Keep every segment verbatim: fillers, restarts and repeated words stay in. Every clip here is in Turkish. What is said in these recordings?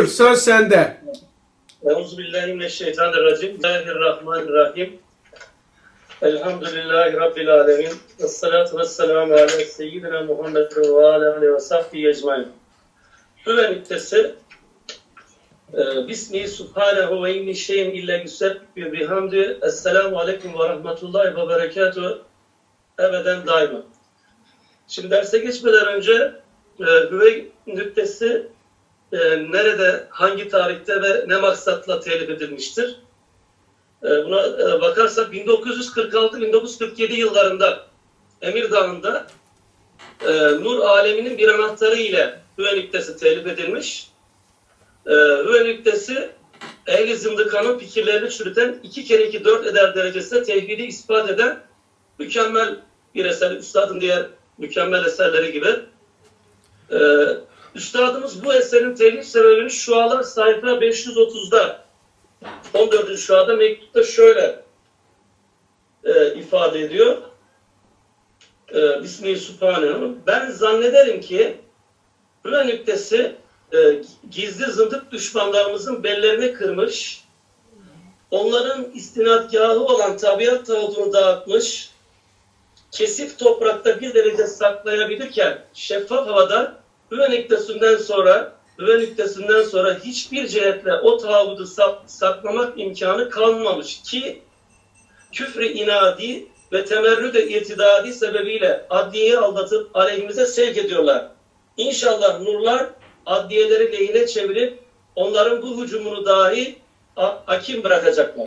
söz sende. Euzubillahimineşşeytanirracim. Bismillahirrahmanirrahim. Elhamdülillahi Rabbil alemin. Esselatu vesselamu ala seyyidina Muhammedin ve ala aleyhi ve sahbihi ecmain. Hüve müddessir. Bismihi subhanehu ve inni şeyin illa yüsebbih bihamdi. Esselamu aleyküm ve rahmetullahi ve berekatuhu. Ebeden daima. Şimdi derse geçmeden önce Hüve nüktesi e, nerede, hangi tarihte ve ne maksatla telif edilmiştir? E, buna e, bakarsak bin dokuz yüz kırk altı bin dokuz yüz kırk yedi yıllarında Emirdağ'ında e, Nur aleminin bir anahtarı ile Hüve nüktesi telif edilmiş. E, Hüve nüktesi ehl-i zındıkanın fikirlerini çürüten iki kere iki dört eder derecesinde tevhidi ispat eden mükemmel bir eser. Üstadın diğer mükemmel eserleri gibi. Ee, Üstadımız bu eserin telif sebebini şualar sayfa beş yüz otuzda on dördüncü şuada mektupta şöyle e, ifade ediyor. E, Bismillahirrahmanirrahim. Ben zannederim ki Hüve nüktesi e, gizli zındık düşmanlarımızın bellerini kırmış, onların istinadgahı olan tabiat tağutunu dağıtmış, kesif toprakta bir derece saklayabilirken şeffaf havada Hüve nüktesinden sonra Hüve nüktesinden sonra hiçbir cihetle o tağutu saklamak imkanı kalmamış ki küfrü inadi ve temerrüd-i irtidadi sebebiyle adliyeyi aldatıp aleyhimize sevk ediyorlar. İnşallah nurlar adliyeleri lehine çevirip onların bu hücumunu dahi hakim bırakacaklar.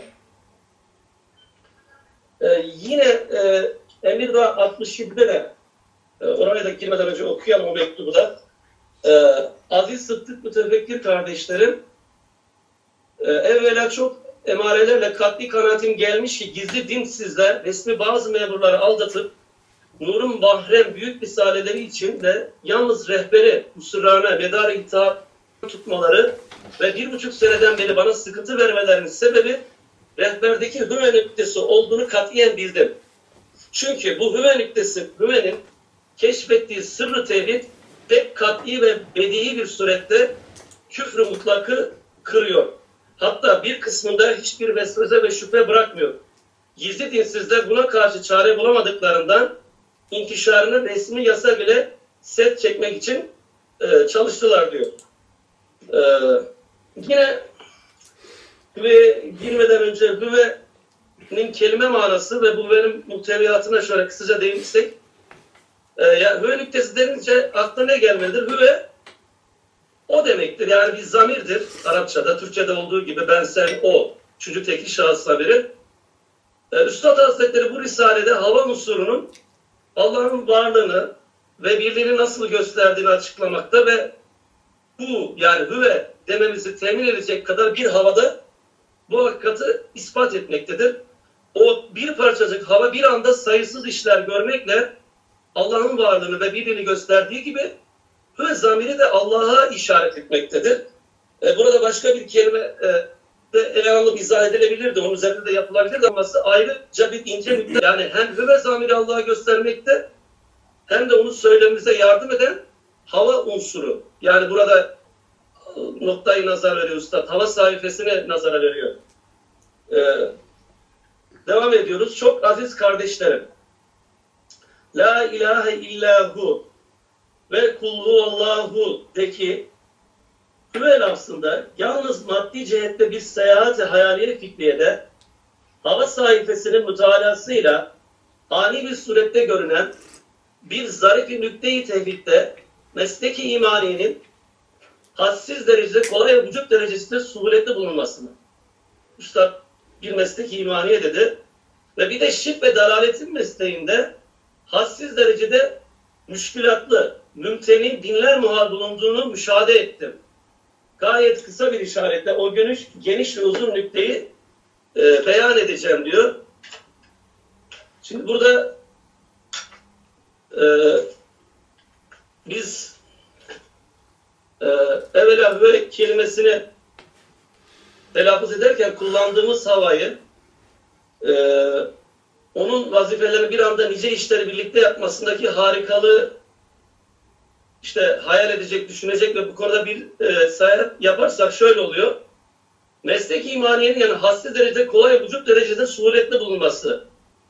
Ee, yine e, Emirdağ altmış yedide de e, oraya da girmeden önce okuyalım o mektubu da. Ee, aziz Sıddık mütefekkir kardeşlerim, e, evvela çok emarelerle katli kanaatim gelmiş ki gizli dinsizler resmi bazı memurları aldatıp nurun mahrem büyük risaleleri için de yalnız rehberi husurana medar-ı itaat tutmaları ve bir buçuk seneden beri bana sıkıntı vermelerinin sebebi rehberdeki Hüve nüktesi olduğunu katiyen bildim. Çünkü bu Hüve nüktesi, Hüve'nin keşfettiği sırrı tevhid tek kat'i ve bedi'i bir surette küfrü mutlakı kırıyor. Hatta bir kısmında hiçbir vesvese ve şüphe bırakmıyor. Gizli dinsizler buna karşı çare bulamadıklarından intişarını resmi yasa bile set çekmek için e, çalıştılar diyor. E, yine Hüve'ye girmeden önce Hüve'nin kelime manası ve bu benim muhteviyatına şöyle kısaca değinirsek, Ee, ya Hüve nüktesi denince akla ne gelmelidir? Hüve o demektir. Yani bir zamirdir. Arapçada, Türkçede olduğu gibi ben, sen, o. Üçüncü tekil şahıs zamiri. Ee, Üstad Hazretleri bu risalede hava unsurunun Allah'ın varlığını ve birliğini nasıl gösterdiğini açıklamakta ve bu yani Hüve dememizi temin edecek kadar bir havada bu hakikati ispat etmektedir. O bir parçacık hava bir anda sayısız işler görmekle Allah'ın varlığını ve birliğini gösterdiği gibi Hüve zamiri de Allah'a işaret etmektedir. E, burada başka bir kelime e, de ele alınıp izah edilebilirdi. Onun üzerinde de yapılabilirdi ama ayrıca bir ince nükle. Yani hem Hüve zamiri Allah'a göstermekte hem de onu söylememize yardım eden hava unsuru. Yani burada noktayı nazar veriyor Üstad. Hava sayfasını nazara veriyor. E, devam ediyoruz. Çok aziz kardeşlerim. La ilahe illahu ve kulhu Allahu de ki Hüve lafzında yalnız maddi cihette bir seyahati hayaliye fikriyede hava sayfasının mütalasıyla ani bir surette görünen bir zarif-i nükte-i tevhidde mesleki imaniyenin hassiz derecede kolay ve vücut derecesinde suhuletli bulunmasını. Üstad bir mesleki imaniye dedi ve bir de şirk ve dalaletin mesleğinde hassiz derecede müşkülatlı, mümteni dinler muhal bulunduğunu müşahede ettim. Gayet kısa bir işaretle o geniş, geniş ve uzun nükteyi e, beyan edeceğim diyor. Şimdi burada e, biz e, evvela Hüve kelimesini telaffuz ederken kullandığımız havayı e, onun vazifelerini bir anda nice işleri birlikte yapmasındaki harikalığı işte hayal edecek, düşünecek ve bu konuda bir e, seyahat yaparsak şöyle oluyor. Meslek imaniyenin yani hassi derecede kolay, vücut derecede suretli bulunması.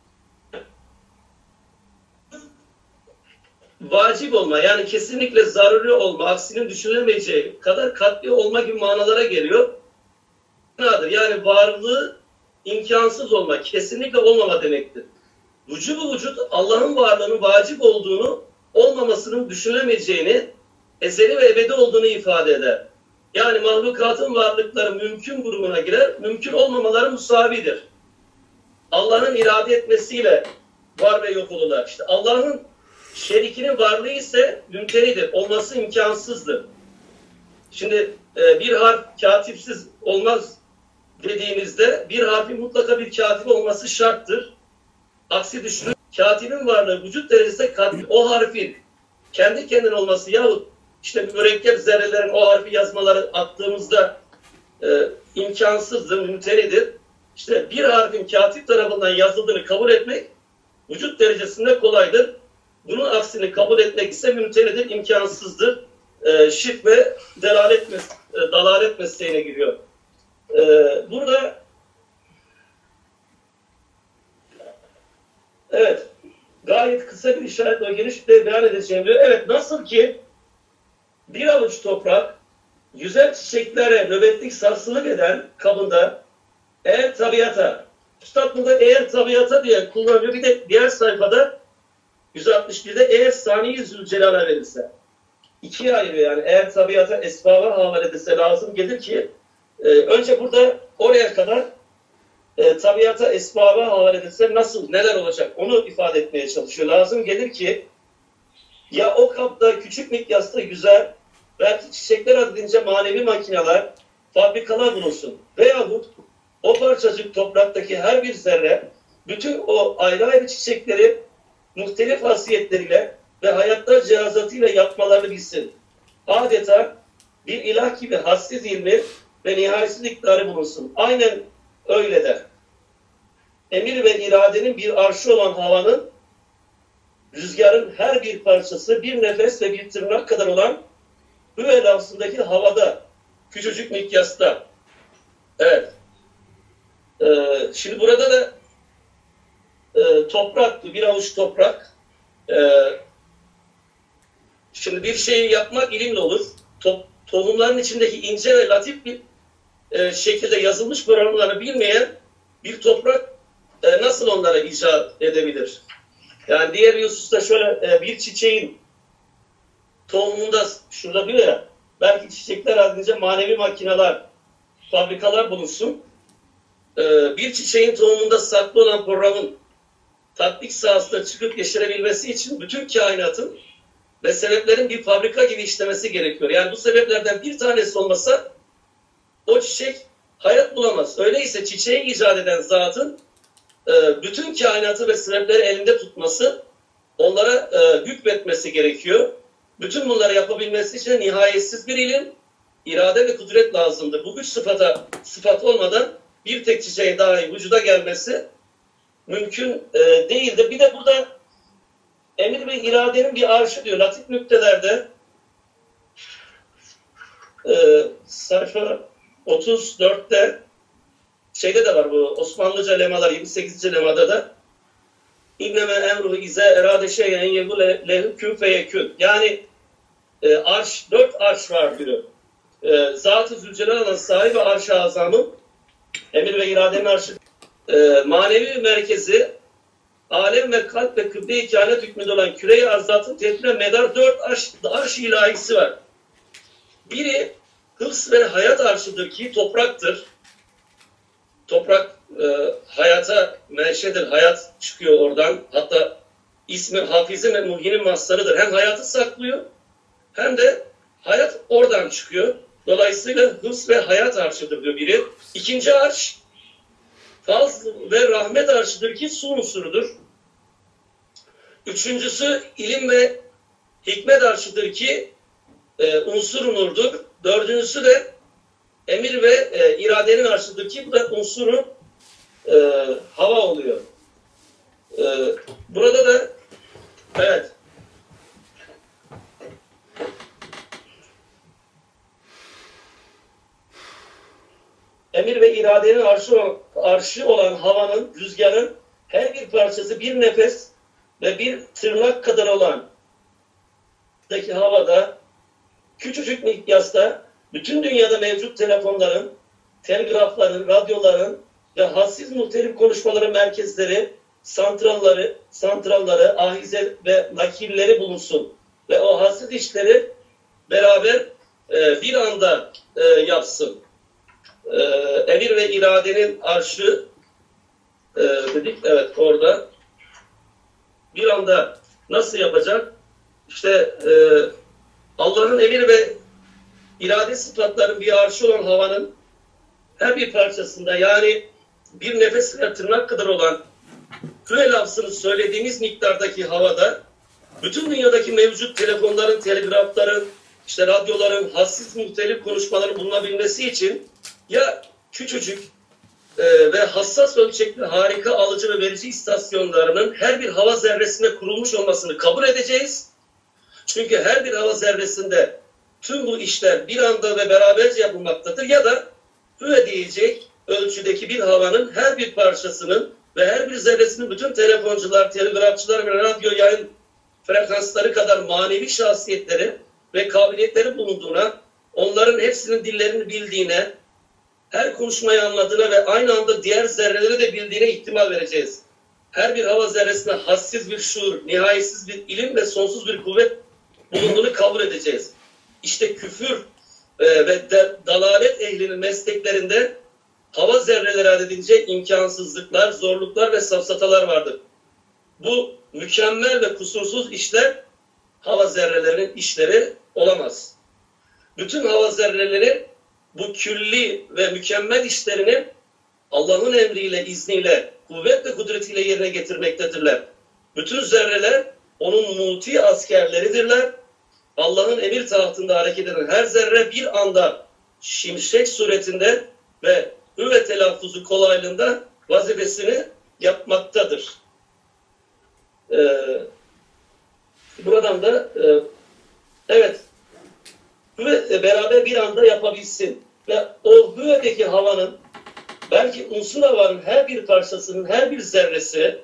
Vacip olma, yani kesinlikle zaruri olma, aksinin düşünülemeyeceği kadar katli olma gibi manalara geliyor. Yani varlığı imkansız olma, kesinlikle olmama demektir. Vücubu vücut, Allah'ın varlığının vacip olduğunu, olmamasının düşünülemeyeceğini, ezeli ve ebedi olduğunu ifade eder. Yani mahlukatın varlıkları mümkün grubuna girer, mümkün olmamaları musavidir. Allah'ın irade etmesiyle var ve yok olurlar. İşte Allah'ın şerikinin varlığı ise mümtenidir, olması imkansızdır. Şimdi e, bir harf katipsiz olmaz dediğimizde bir harfin mutlaka bir katip olması şarttır. Aksi düşünün, katibin varlığı vücut derecesinde katip, o harfin kendi kendine olması yahut işte mürekkep zerrelerin o harfi yazmaları attığımızda e, imkansızdır, mümtenidir. İşte bir harfin katip tarafından yazıldığını kabul etmek vücut derecesinde kolaydır. Bunun aksini kabul etmek ise mümtenidir, imkansızdır. E, şirk ve delalet mes e, dalalet mesleğine giriyor. E, burada evet, gayet kısa bir işaretle o genişlikleri beyan edeceğim diyor. Evet, nasıl ki bir avuç toprak güzel çiçeklere nöbetlik sarsılık eden kabında eğer tabiata, Üstad burada eğer tabiata diye kullanıyor. Bir de diğer sayfada yüz altmış birde eğer saniye Zülcelal'a verilse. İkiye ayırıyor yani. Eğer tabiata esbaba havale edilse lazım gelir ki e, önce burada oraya kadar e, tabiata esbaba havale edilse nasıl, neler olacak onu ifade etmeye çalışıyor. Lazım gelir ki ya o kapta küçük mikyasta güzel, belki çiçekler adedince manevi makineler, fabrikalar bulunsun. Veyahut o parçacık topraktaki her bir zerre bütün o ayrı ayrı çiçekleri muhtelif hasiyetleriyle ve hayatlar cihazatıyla yapmalarını bilsin. Adeta bir ilah gibi hassiz ilmi ve nihayetsiz iktidarı bulunsun. Aynen öyle de. Emir ve iradenin bir arşı olan havanın, rüzgarın her bir parçası bir nefes ve bir tırnak kadar olan bu ve lafzındaki havada, küçücük mikyasta. Evet. Ee, şimdi burada da e, toprak, bir avuç toprak. Ee, şimdi bir şeyi yapmak ilimle olur. To tohumların içindeki ince ve latif bir e, şekilde yazılmış programlarını bilmeyen bir toprak e, nasıl onlara icat edebilir? Yani diğer bir hususta şöyle e, bir çiçeğin tohumunda, şurada diyor ya, belki çiçekler adınca manevi makineler, fabrikalar bulunsun. E, bir çiçeğin tohumunda saklı olan programın tatbik sahasında çıkıp yeşerebilmesi için bütün kainatın ve sebeplerin bir fabrika gibi işlemesi gerekiyor. Yani bu sebeplerden bir tanesi olmasa o çiçek hayat bulamaz. Öyleyse çiçeği icat eden zatın e, bütün kainatı ve sebepleri elinde tutması, onlara e, hükmetmesi gerekiyor. Bütün bunları yapabilmesi için nihayetsiz bir ilim, irade ve kudret lazımdır. Bu güç sıfata, sıfat olmadan bir tek çiçeğin dahi vücuda gelmesi mümkün e, değildir. Bir de burada emir ve iradenin bir arşı diyor. Latif nüktelerde e, sayfa otuz dörtte şeyde de var bu Osmanlıca lemalar, yirmi sekizinci lemada da İnneme emruhu ize erade şeyen yegu lehu kün feyekün. Yani e, arş, dört arş var diyor. E, Zat-ı Zülcelal'ın sahibi arş-ı azamın emir ve iradenin arşı. E, manevi merkezi alem ve kalp ve kıble-i kainat hükmünde olan küre-i arzatın tedbirine medar dört arş, arş ilahisi var. Biri hıfz ve hayat arşıdır ki topraktır. Toprak e, hayata menşedir. Hayat çıkıyor oradan. Hatta ismi Hafiz'in ve Muhyi'nin mastarıdır. Hem hayatı saklıyor hem de hayat oradan çıkıyor. Dolayısıyla hıfz ve hayat arşıdır diyor biri. İkinci arş fazl ve rahmet arşıdır ki su unsurudur. Üçüncüsü ilim ve hikmet arşıdır ki e, unsur nurdur. Dördüncüsü de emir ve e, iradenin arşıdır ki bu da unsuru e, hava oluyor. E, burada da evet Emir ve iradenin arşı olan, arşı olan havanın, rüzgarın her bir parçası bir nefes ve bir tırnak kadar olan daki havada küçücük mikyasta bütün dünyada mevcut telefonların, telgrafların, radyoların ve hassiz muhtelif konuşmaların merkezleri, santralları, santralları, ahize ve nakilleri bulunsun. Ve o hassiz işleri beraber e, bir anda e, yapsın. E, emir ve iradenin arşı e, dedik, evet orada. Bir anda nasıl yapacak? İşte e, Allah'ın emir ve irade sıfatlarının bir arşı olan havanın her bir parçasında, yani bir nefes ve tırnak kadar olan küre lafzını söylediğimiz miktardaki havada bütün dünyadaki mevcut telefonların, telgrafların, işte radyoların, hassiz muhtelif konuşmaların bulunabilmesi için ya küçücük e, ve hassas ölçekli harika alıcı ve verici istasyonlarının her bir hava zerresinde kurulmuş olmasını kabul edeceğiz. Çünkü her bir hava zerresinde tüm bu işler bir anda ve beraberce yapılmaktadır. Ya da hüve diyecek ölçüdeki bir havanın her bir parçasının ve her bir zerresinin bütün telefoncular, telgrafçılar ve radyo yayın frekansları kadar manevi şahsiyetleri ve kabiliyetleri bulunduğuna, onların hepsinin dillerini bildiğine, her konuşmayı anladığına ve aynı anda diğer zerreleri de bildiğine ihtimal vereceğiz. Her bir hava zerresine hassiz bir şuur, nihayetsiz bir ilim ve sonsuz bir kuvvet bulunduğunu kabul edeceğiz. İşte küfür e, ve de, dalalet ehlinin mesleklerinde hava zerreleri adedince imkansızlıklar, zorluklar ve safsatalar vardır. Bu mükemmel ve kusursuz işler hava zerrelerinin işleri olamaz. Bütün hava zerreleri bu külli ve mükemmel işlerini Allah'ın emriyle, izniyle, kuvvet ve kudretiyle yerine getirmektedirler. Bütün zerreler onun muti askerleridirler. Allah'ın emir tahtında hareket eden her zerre bir anda şimşek suretinde ve üve telaffuzu kolaylığında vazifesini yapmaktadır. Ee, buradan da e, evet hüve beraber bir anda yapabilsin ve o hüvedeki havanın belki unsur havanın her bir parçasının her bir zerresi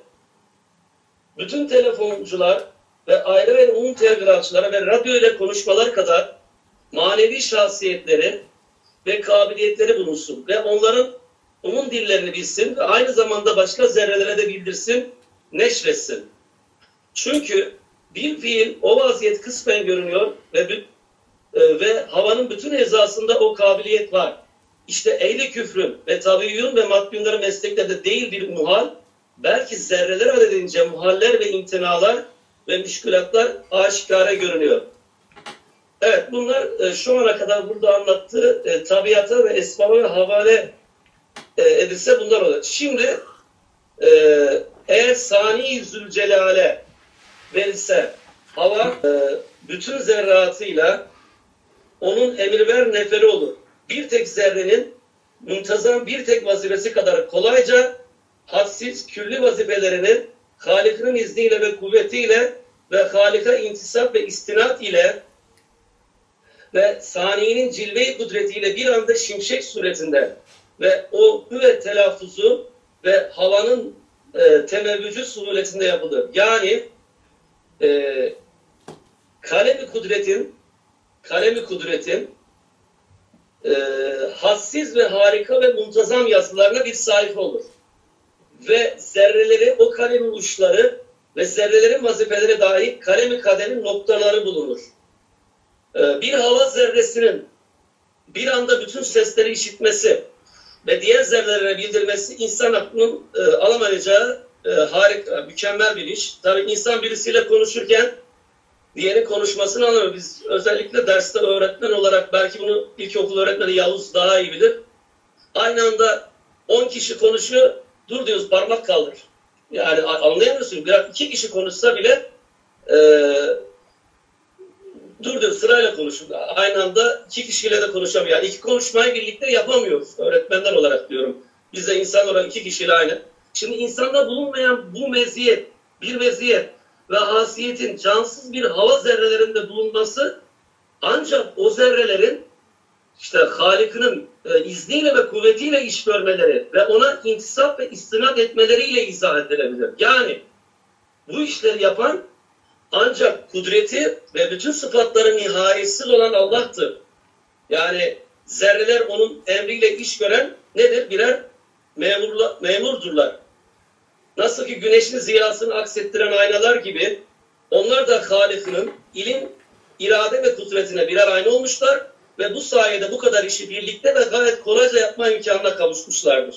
bütün telefoncular ve ayrı ve umum telgrafçılara ve radyo ile konuşmalar kadar manevi şahsiyetleri ve kabiliyetleri bulunsun ve onların umum dillerini bilsin ve aynı zamanda başka zerrelere de bildirsin, neşretsin. Çünkü bir fiil o vaziyet kısmen görünüyor ve, e, ve havanın bütün eczasında o kabiliyet var. İşte ehli küfrün ve tabiyyun ve matbunların mesleklerde değil bir muhal, belki zerreler adedince muhaller ve imtinalar ve müşkülatlar aşikare görünüyor. Evet, bunlar e, şu ana kadar burada anlattığı e, tabiata ve esbaba ve havale e, edilse bunlar olur. Şimdi e, eğer Sani Zülcelal'e verilse hava e, bütün zerratıyla onun emirver neferi olur. Bir tek zerrenin muntazam bir tek vazifesi kadar kolayca hadsiz külli vazifelerini Halik'in izniyle ve kuvvetiyle ve Halik'a intisap ve istinat ile ve Sani'nin cilve-i kudretiyle bir anda şimşek suretinde ve o hüve telaffuzu ve havanın e, temevvücü suretinde yapılır. Yani e, kalemi kudretin kalemi kudretin e, hassiz ve harika ve muntazam yazılarına bir sayfa olur. Ve zerreleri, o kalemin uçları ve zerrelerin vazifeleri dahi kalemi kaderin noktaları bulunur. E, bir hava zerresinin bir anda bütün sesleri işitmesi ve diğer zerrelere bildirmesi insan aklının e, alamayacağı e, harika, mükemmel bir iş. Tabii insan birisiyle konuşurken diğeri konuşmasını anlamıyor. Biz özellikle derste öğretmen olarak, belki bunu ilkokul öğretmeni Yavuz daha iyi bilir. Aynı anda on kişi konuşuyor, dur diyoruz parmak kaldır. Yani anlayamıyorsun. Biraz iki kişi konuşsa bile e, dur diyoruz sırayla konuşun. Aynı anda iki kişiyle de konuşamıyor. Yani iki konuşmayı birlikte yapamıyoruz öğretmenler olarak diyorum. Biz de insan olarak iki kişiyle aynı. Şimdi insanda bulunmayan bu meziyet, bir meziyet ve hasiyetin cansız bir hava zerrelerinde bulunması Ancak o zerrelerin işte Halık'ın e, izniyle ve kuvvetiyle iş görmeleri ve ona intisap ve istinad etmeleriyle izah edilebilir. Yani bu işleri yapan ancak kudreti ve bütün sıfatları nihayetsiz olan Allah'tır. Yani zerreler onun emriyle iş gören nedir? Birer memurla, memurdurlar. Nasıl ki güneşin ziyasını aksettiren aynalar gibi onlar da Halık'ın ilim, irade ve kudretine birer ayna olmuşlar ve bu sayede bu kadar işi birlikte ve gayet kolayca yapma imkanına kavuşmuşlardır.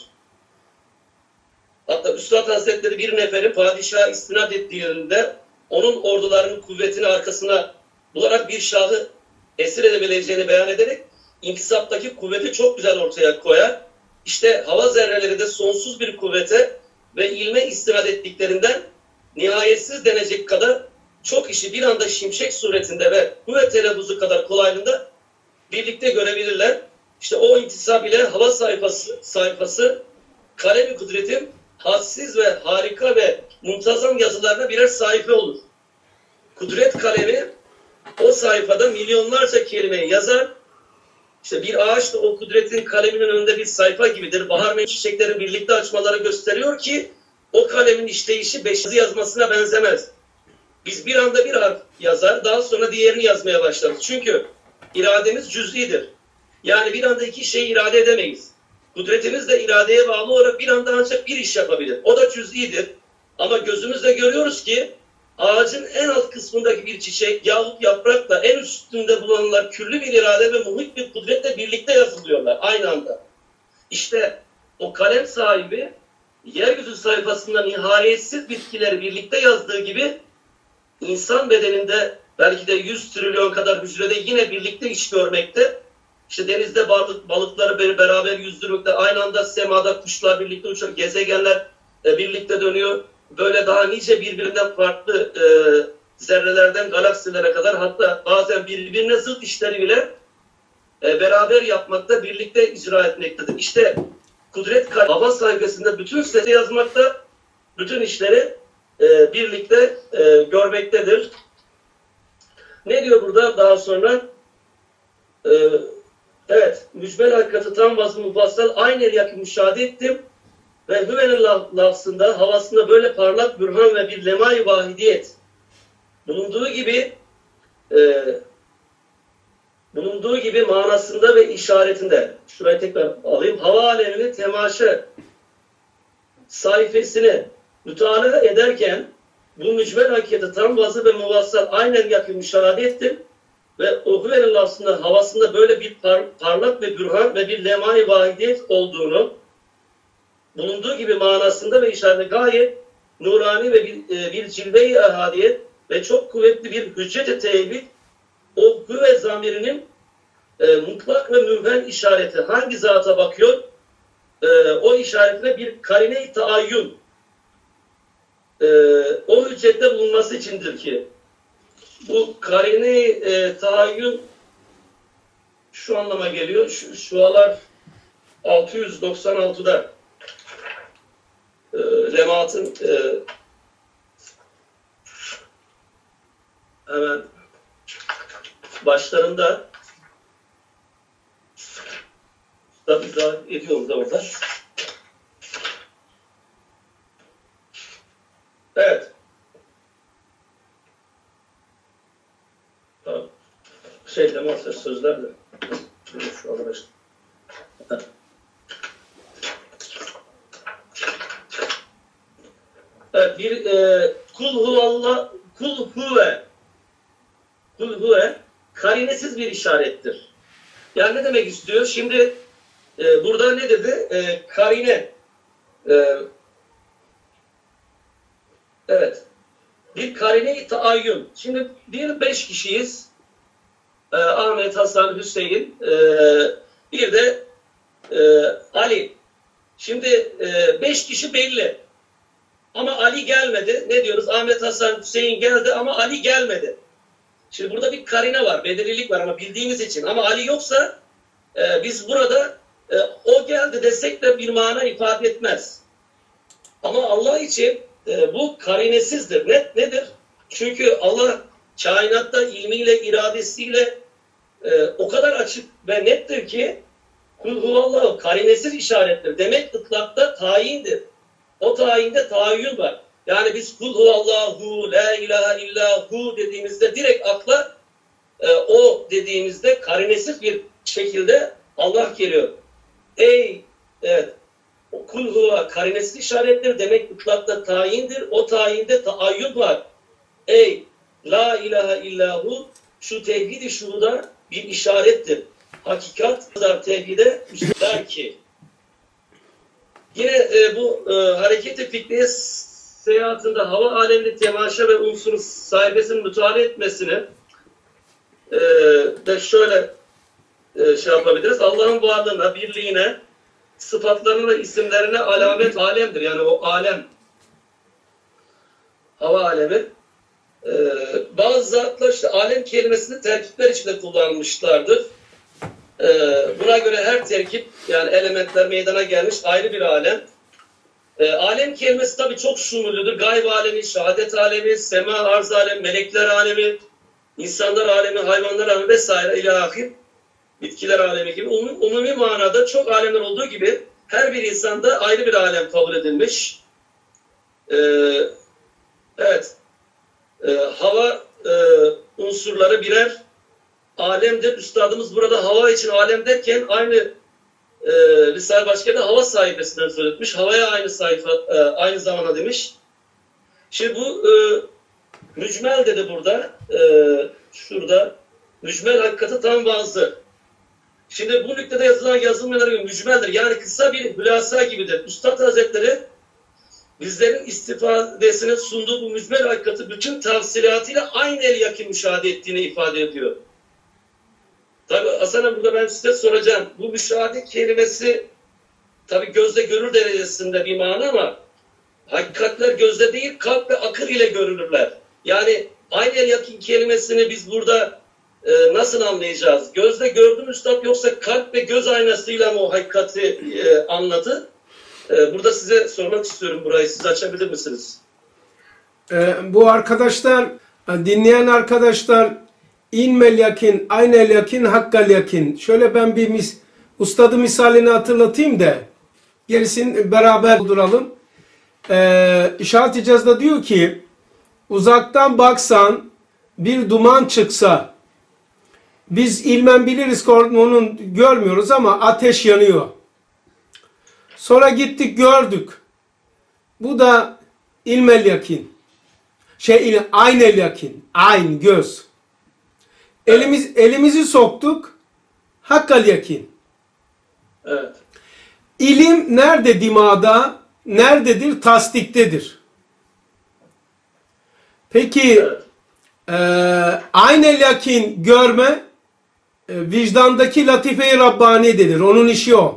Hatta Üstad Hazretleri bir neferin padişaha istinad ettiği yerinde onun ordularının kuvvetini arkasına bularak bir şahı esir edebileceğini beyan ederek intisaptaki kuvveti çok güzel ortaya koyar. İşte hava zerreleri de sonsuz bir kuvvete ve ilme istinad ettiklerinden nihayetsiz denecek kadar çok işi bir anda şimşek suretinde ve kuvvet telaffuzu kadar kolaylığında birlikte görebilirler. İşte o intisap ile hava sayfası, sayfası kalem-i kudretin hadsiz ve harika ve muntazam yazılarına birer sayfa olur. Kudret kalemi o sayfada milyonlarca kelimeyi yazar. İşte bir ağaç da o kudretin kaleminin önünde bir sayfa gibidir. Bahar ve çiçeklerin birlikte açmaları gösteriyor ki o kalemin işleyişi beş yazmasına benzemez. Biz bir anda bir harf yazar, daha sonra diğerini yazmaya başlarız. Çünkü irademiz cüz'idir. Yani bir anda iki şeyi irade edemeyiz. Kudretimiz de iradeye bağlı olarak bir anda ancak bir iş yapabilir. O da cüz'idir. Ama gözümüzle görüyoruz ki ağacın en alt kısmındaki bir çiçek yahut yaprakla en üstünde bulunanlar küllü bir irade ve muhit bir kudretle birlikte yazılıyorlar aynı anda. İşte o kalem sahibi yeryüzü sayfasında nihayetsiz bitkileri birlikte yazdığı gibi insan bedeninde belki de yüz trilyon kadar hücrede yine birlikte iş görmekte. İşte denizde balık, balıkları beraber yüzdürmekte, aynı anda semada kuşlar birlikte uçuyor, gezegenler e, birlikte dönüyor. Böyle daha nice birbirinden farklı e, zerrelerden galaksilere kadar, hatta bazen birbirine zıt işleri bile e, beraber yapmakta, birlikte icra etmektedir. İşte kudret hava sayfasında bütün sesi yazmakta, bütün işleri e, birlikte e, görmektedir. Ne diyor burada daha sonra? E, evet, mücmel hakikati tam vazı mufassal aynı el yakın müşahede ettim. Ve hüvenin lafzında, havasında böyle parlak bürhan ve bir lemay vahidiyet bulunduğu gibi e, bulunduğu gibi manasında ve işaretinde, şurayı tekrar alayım, hava alemini temaşa sayfasını müteala ederken bu mücmel hakikati tam vazı ve muvassal aynen yakın müşahede ettim ve o hüvenin lafzında, havasında böyle bir par parlak ve bürhan ve bir lemay vahidiyet olduğunu bulunduğu gibi manasında ve işaretinde gayet nurani ve bir, e, bir cilve-i ahadiyet ve çok kuvvetli bir hüccet-i tevhid o hüve zamirinin e, mutlak ve mübhen işareti hangi zata bakıyor? E, o işaretine bir karine-i taayyun e, o hüccette bulunması içindir ki bu karine-i e, taayyun şu anlama geliyor. Şu, şualar altı yüz doksan altıda E, Lemaat'ın e, hemen başlarında tabi izah ediyorum da orada. Evet. Tamam. Şey Lemaat sözler de şu arkadaşlar. Evet. Evet, bir e, kul huvallah, kul huve, kul huve karinesiz bir işarettir. Yani ne demek istiyor? Şimdi e, burada ne dedi? E, karine. E, evet. Bir karine-i taayyün. Şimdi bir beş kişiyiz. E, Ahmet, Hasan, Hüseyin. E, bir de e, Ali. Şimdi e, beş kişi belli. Ama Ali gelmedi. Ne diyoruz? Ahmet, Hasan, Hüseyin geldi ama Ali gelmedi. Şimdi burada bir karine var, belirlilik var ama bildiğimiz için. Ama Ali yoksa e, biz burada e, o geldi desek de bir mana ifade etmez. Ama Allah için e, bu karinesizdir. Ne, nedir? Çünkü Allah kainatta ilmiyle, iradesiyle e, o kadar açık ve nettir ki kul huvallahu karinesiz işarettir. Demek ıtlakta tayindir. O tayinde tahayyül var. Yani biz kul huvallahu la ilahe illahu dediğimizde direkt akla e, o dediğimizde karinesiz bir şekilde Allah geliyor. Ey evet o kul huva karinesiz işarettir. Demek ıtlakta tayindir. O tayinde taayyül var. Ey la ilahe illahu şu tevhid-i şuhuda bir işarettir. Hakikat kadar tevhide der ki. Yine e, bu e, hareket-i fikriye seyahatinde hava alemini temaşa ve unsuru sahibesinin müteala etmesini e, de şöyle e, şey yapabiliriz. Allah'ın varlığına, birliğine, sıfatlarına ve isimlerine alamet alemdir. Yani o alem, hava alemi. Ee, bazı zatlar işte alem kelimesini terkipler içinde kullanmışlardır. Ee, buna göre her terkip yani elementler meydana gelmiş ayrı bir alem. Ee, alem kelimesi tabii çok şumullüdür. Gayb alemi, şehadet alemi, sema, arz alemi, melekler alemi, insanlar alemi, hayvanlar alemi vesaire ilahir, bitkiler alemi gibi um, umumi manada çok alemler olduğu gibi her bir insanda ayrı bir alem kabul edilmiş. Ee, evet. Ee, hava e, unsurları birer alemdir. Üstadımız burada hava için alem derken aynı e, Risale-i Başka'da hava sahibesinden söz etmiş. Havaya aynı sayfa, e, aynı zamana demiş. Şimdi bu e, mücmel dedi burada. E, şurada mücmel hakikati tam bazı. Şimdi bu nüktede yazılan yazılmayanlar gibi mücmeldir. Yani kısa bir hülasa gibidir. Üstad Hazretleri bizlerin istifadesine sunduğu bu mücmel hakikati bütün tafsilatıyla aynı el yakın müşahede ettiğini ifade ediyor. Tabi Hasan burada ben size soracağım. Bu müşahede kelimesi tabi gözle görür derecesinde bir mana ama hakikatler gözle değil kalp ve akıl ile görülürler. Yani aynı el yakın kelimesini biz burada e, nasıl anlayacağız? Gözle gördüm üstad yoksa kalp ve göz aynasıyla mı o hakikati e, anladı? Burada size sormak istiyorum burayı. Siz açabilir misiniz? Ee, bu arkadaşlar, dinleyen arkadaşlar ilmel yakin, aynel yakin, hakkal yakin. Şöyle ben bir mis, ustadı misalini hatırlatayım da gerisini beraber duralım. Ee, İşaret İcaz'da diyor ki uzaktan baksan bir duman çıksa biz ilmen biliriz ki onun görmüyoruz ama ateş yanıyor. Sonra gittik gördük. Bu da ilmel yakin. Şey aynel yakin. Ayn göz. Elimiz elimizi soktuk. Hakkal yakin. Evet. İlim nerede dimağda? Nerededir? Tasdiktedir. Peki evet. e, aynel yakin görme e, vicdandaki latife-i Rabbani'dedir. Onun işi o.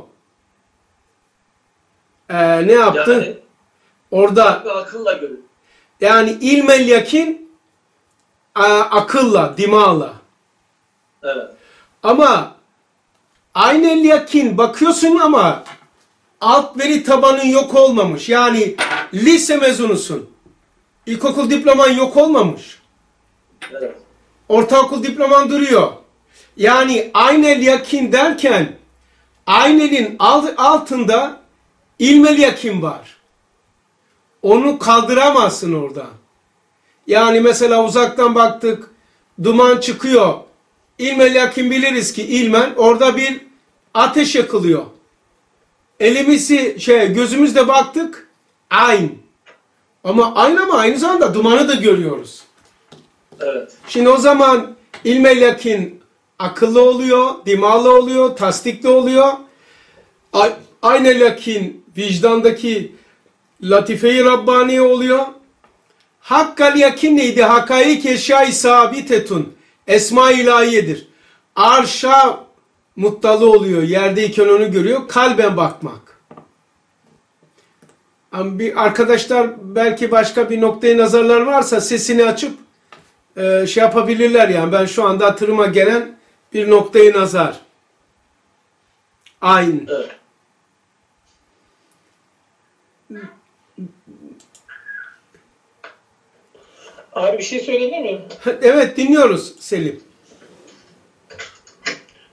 Ee, ne yaptı? Yani, orada akılla görür. Yani ilmel yakin akılla, dimağla. Evet. Ama aynel yakin bakıyorsun ama alt veri tabanın yok olmamış. Yani lise mezunusun. İlkokul diploman yok olmamış. Evet. Ortaokul diploman duruyor. Yani aynel yakin derken aynelin altında İlmel yakin var. Onu kaldıramazsın orada. Yani mesela uzaktan baktık, duman çıkıyor. İlmel yakin biliriz ki ilmen orada bir ateş yakılıyor. Elimizi şey gözümüzle baktık, ayn. Ama aynı ama aynı zamanda dumanı da görüyoruz. Evet. Şimdi o zaman ilmel yakin akıllı oluyor, dimağlı oluyor, tasdikli oluyor. Aynel yakin vicdandaki latife-i Rabbani oluyor. Hakkal yakin neydi? Hakaik eşya-i sabitetun. Esma-i ilahiyedir. Arşa muttalı oluyor. Yerdeyken onu görüyor. Kalben bakmak. Ama bir arkadaşlar belki başka bir noktaya nazarlar varsa sesini açıp e, şey yapabilirler yani. Ben şu anda hatırıma gelen bir noktayı nazar. Aynı. Evet. Abi bir şey söyleyebilir miyim? Evet dinliyoruz Selim.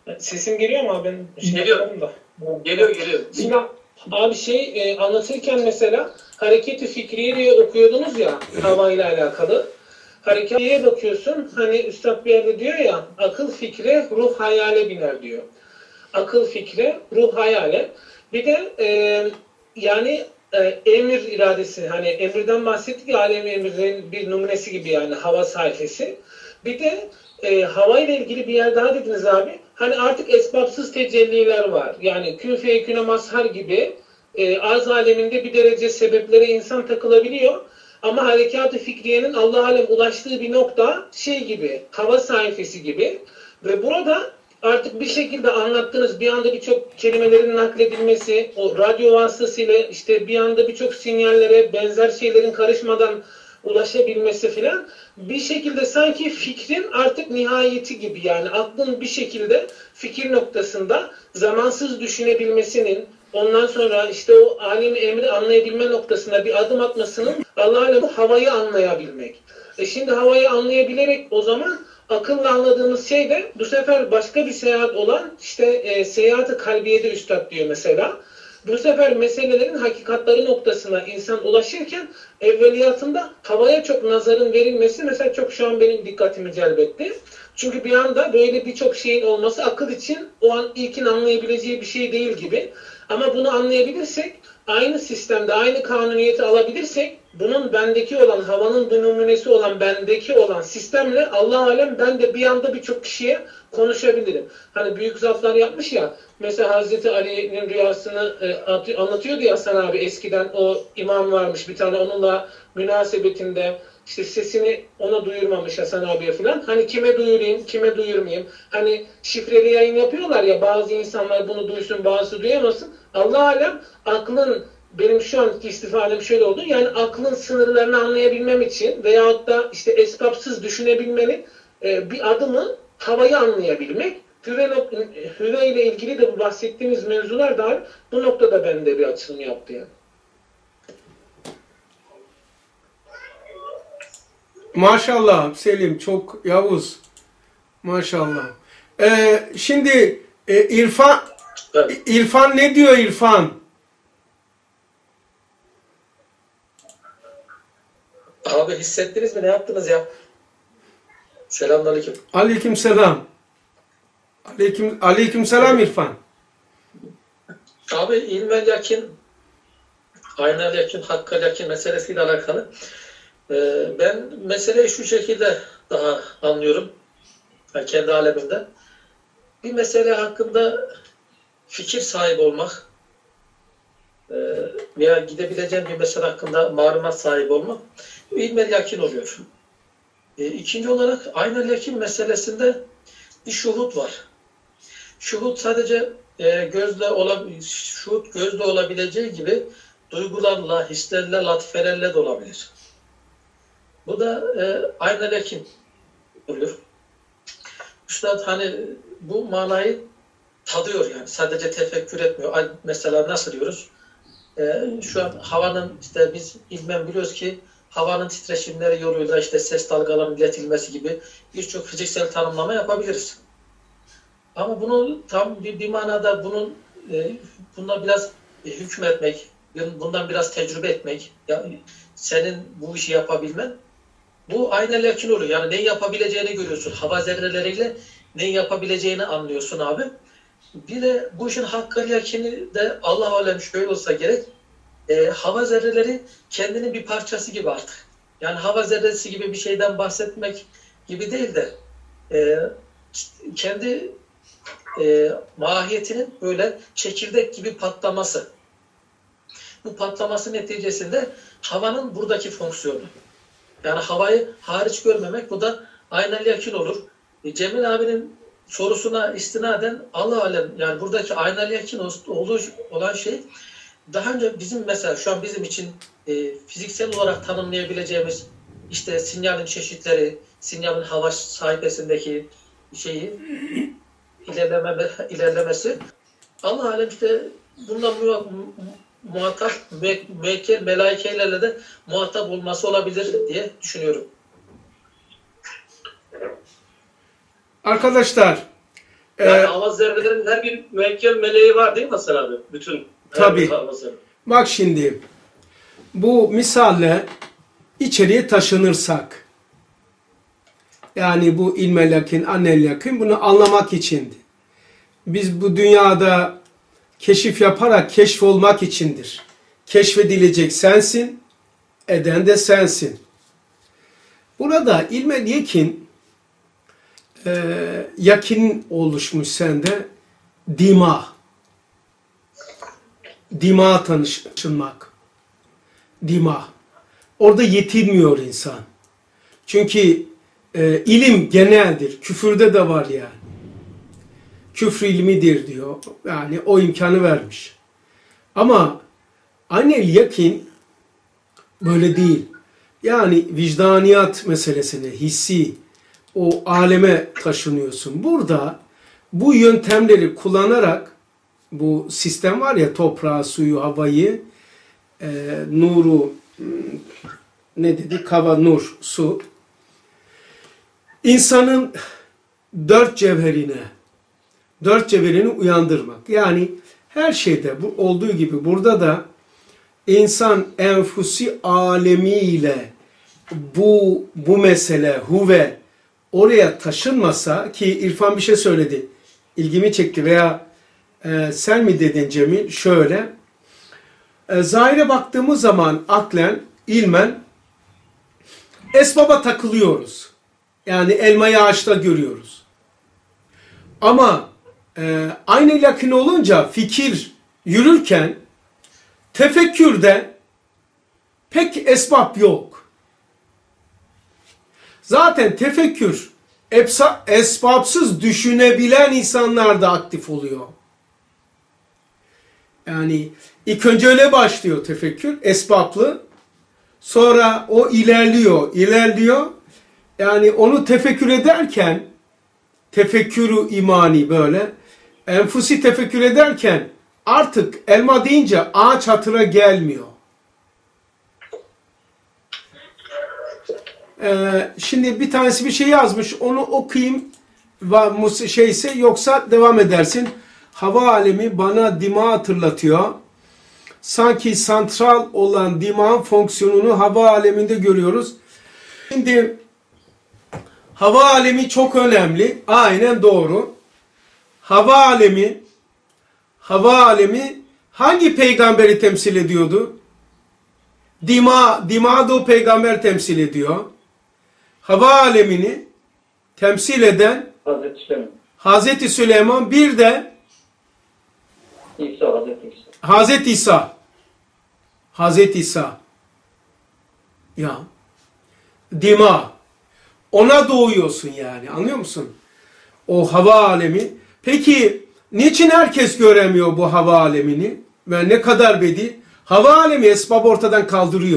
Sesim geliyor mu abi? Ben şey Geliyor. yapalım da. Geliyor geliyor. Şimdi abi şey e, anlatırken mesela Hareket-i Fikriye diye okuyordunuz ya hava ile alakalı. Hareketiye bakıyorsun hani üstad bir yerde diyor ya akıl fikre ruh hayale biner diyor. Akıl fikre ruh hayale. Bir de e, yani e, emir iradesi hani emirden bahsettik ya alem emirlerin bir numunesi gibi yani hava sayfası. Bir de e, hava ile ilgili bir yer daha dediniz abi. Hani artık esbabsız tecelliler var. Yani kün feyeküne mazhar gibi e, arz aleminde bir derece sebeplere insan takılabiliyor. Ama harekat-ı fikriyenin Allah alem ulaştığı bir nokta şey gibi, hava sayfası gibi. Ve burada artık bir şekilde anlattığınız bir anda birçok kelimelerin nakledilmesi, o radyo vasıtasıyla işte bir anda birçok sinyallere benzer şeylerin karışmadan ulaşabilmesi filan bir şekilde sanki fikrin artık nihayeti gibi yani aklın bir şekilde fikir noktasında zamansız düşünebilmesinin ondan sonra işte o alemi emri anlayabilme noktasında bir adım atmasının Allah'ın havayı anlayabilmek. E şimdi havayı anlayabilerek o zaman akılla anladığımız şey de bu sefer başka bir seyahat olan işte e, seyahat-ı kalbiyede üstad diyor mesela. Bu sefer meselelerin hakikatları noktasına insan ulaşırken evveliyatında havaya çok nazarın verilmesi mesela çok şu an benim dikkatimi celbetti. Çünkü bir anda böyle birçok şeyin olması akıl için o an ilkin anlayabileceği bir şey değil gibi. Ama bunu anlayabilirsek, aynı sistemde, aynı kanuniyeti alabilirsek, bunun bendeki olan, havanın bir numunesi olan, bendeki olan sistemle Allah alem ben de bir anda birçok kişiye konuşabilirim. Hani büyük zatlar yapmış ya, mesela Hazreti Ali'nin rüyasını e, anlatıyordu ya Hasan abi, eskiden o imam varmış bir tane onunla münasebetinde, işte sesini ona duyurmamış Hasan abiye falan. Hani kime duyurayım, kime duyurmayayım. Hani şifreli yayın yapıyorlar ya bazı insanlar bunu duysun, bazısı duyamasın. Allah alem aklın benim şu anki istifadem şöyle oldu. Yani aklın sınırlarını anlayabilmem için veyahut da işte esbabsız düşünebilmenin e, bir adımı havayı anlayabilmek. Hüve, hüve ile ilgili de bu bahsettiğimiz mevzular da bu noktada bende bir açılım yaptı yani. Maşallah Selim, çok Yavuz. Maşallah. Ee, şimdi e, İrfan Evet. İrfan ne diyor İrfan? Abi hissettiniz mi? Ne yaptınız ya? Selamünaleyküm. Aleykümselam. Aleyküm Aleykümselam İrfan. Abi ilmel yakin, aynel yakin, hakkal yakin meselesiyle alakalı. Ee, ben meseleyi şu şekilde daha anlıyorum. Yani kendi alemimde. Bir mesele hakkında fikir sahibi olmak e, veya gidebileceğim bir mesele hakkında malumat sahibi olmak ilmel yakin oluyor. E, ikinci olarak aynel yakin meselesinde bir şuhut var. Şuhut sadece e, gözle ola, şuhut gözle olabileceği gibi duygularla, hislerle, latifelerle de olabilir. Bu da e, aynel yakin oluyor. Üstad hani bu manayı tadıyor yani. Sadece tefekkür etmiyor. Mesela nasıl diyoruz? Ee, şu an havanın işte biz ilmen biliyoruz ki havanın titreşimleri yoluyla işte ses dalgalarının iletilmesi gibi birçok fiziksel tanımlama yapabiliriz. Ama bunu tam bir, bir manada bunun e, bundan biraz e, hükmetmek, bundan biraz tecrübe etmek, yani senin bu işi yapabilmen bu aynel yakin oluyor. Yani ne yapabileceğini görüyorsun. Hava zerreleriyle ne yapabileceğini anlıyorsun abi. Bir de bu işin hakkal yakini de Allah alem şöyle olsa gerek. E, hava zerreleri kendinin bir parçası gibi artık. Yani hava zerresi gibi bir şeyden bahsetmek gibi değil de e, kendi e, mahiyetinin böyle çekirdek gibi patlaması. Bu patlaması neticesinde havanın buradaki fonksiyonu. Yani havayı hariç görmemek, bu da aynel yakin olur. E, Cemil abinin sorusuna istinaden Allah alem yani buradaki aynel yakin olur olan şey daha önce bizim mesela şu an bizim için e, fiziksel olarak tanımlayabileceğimiz işte sinyalin çeşitleri, sinyalin hava sayfasındaki şeyi ilerleme, ilerlemesi Allah alem işte bundan mu, muhatap mü, müekkel melaikelerle de muhatap olması olabilir diye düşünüyorum. Arkadaşlar Yani Ee, hava zerrelerinin her bir müekkel meleği var değil mi Hasan abi? Bütün her Tabii. bir havası. Bak şimdi, bu misalle içeriye taşınırsak, yani bu ilmel yakin, annel yakin, bunu anlamak içindi. Biz bu dünyada keşif yaparak keşfolmak içindir. Keşfedilecek sensin, eden de sensin. Burada ilmel yakin, e, yakin oluşmuş sende, dima. Dima tanışmak. Dima. Orada yetinmiyor insan. Çünkü e, ilim geneldir. Küfürde de var yani. Küfür ilmidir diyor. Yani o imkanı vermiş. Ama annel yakin böyle değil. Yani vicdaniyat meselesine, hissi, o aleme taşınıyorsun. Burada bu yöntemleri kullanarak, bu sistem var ya, toprağı, suyu, havayı, e, nuru, ne dedik? Hava, nur, su. İnsanın dört cevherine, dört cevherini uyandırmak. Yani her şeyde bu olduğu gibi burada da insan enfusi alemiyle bu bu mesele huve oraya taşınmasa, ki İrfan bir şey söyledi, ilgimi çekti, veya e, sen mi dedin Cemil? Şöyle, e, zahire baktığımız zaman aklen, ilmen esbaba takılıyoruz. Yani elmayı ağaçta görüyoruz. Ama e, aynı yakın olunca fikir yürürken tefekkürde pek esbab yok. Zaten tefekkür epsa, esbabsız düşünebilen insanlar da aktif oluyor. Yani ilk önce öyle başlıyor tefekkür, esbablı. Sonra o ilerliyor, ilerliyor. Yani onu tefekkür ederken, tefekkürü imani böyle, enfusi tefekkür ederken artık elma deyince ağaç hatıra gelmiyor. Ee, şimdi bir tanesi bir şey yazmış, onu okuyayım şeyse, yoksa devam edersin. Hava alemi bana dima hatırlatıyor. Sanki santral olan dimağın fonksiyonunu hava aleminde görüyoruz. Şimdi hava alemi çok önemli. Aynen doğru. Hava alemi hava alemi hangi peygamberi temsil ediyordu? Dima, dima da o peygamber temsil ediyor. Hava alemini temsil eden Hazreti Süleyman. Hazreti Süleyman, bir de İsa, Hazreti İsa. Hazreti İsa. Hazreti İsa. Ya. Dima. Ona doğuyorsun yani. Anlıyor musun? O hava alemi. Peki niçin herkes göremiyor bu hava alemini? Ve ne kadar bedi? Hava alemi esbabı ortadan kaldırıyor.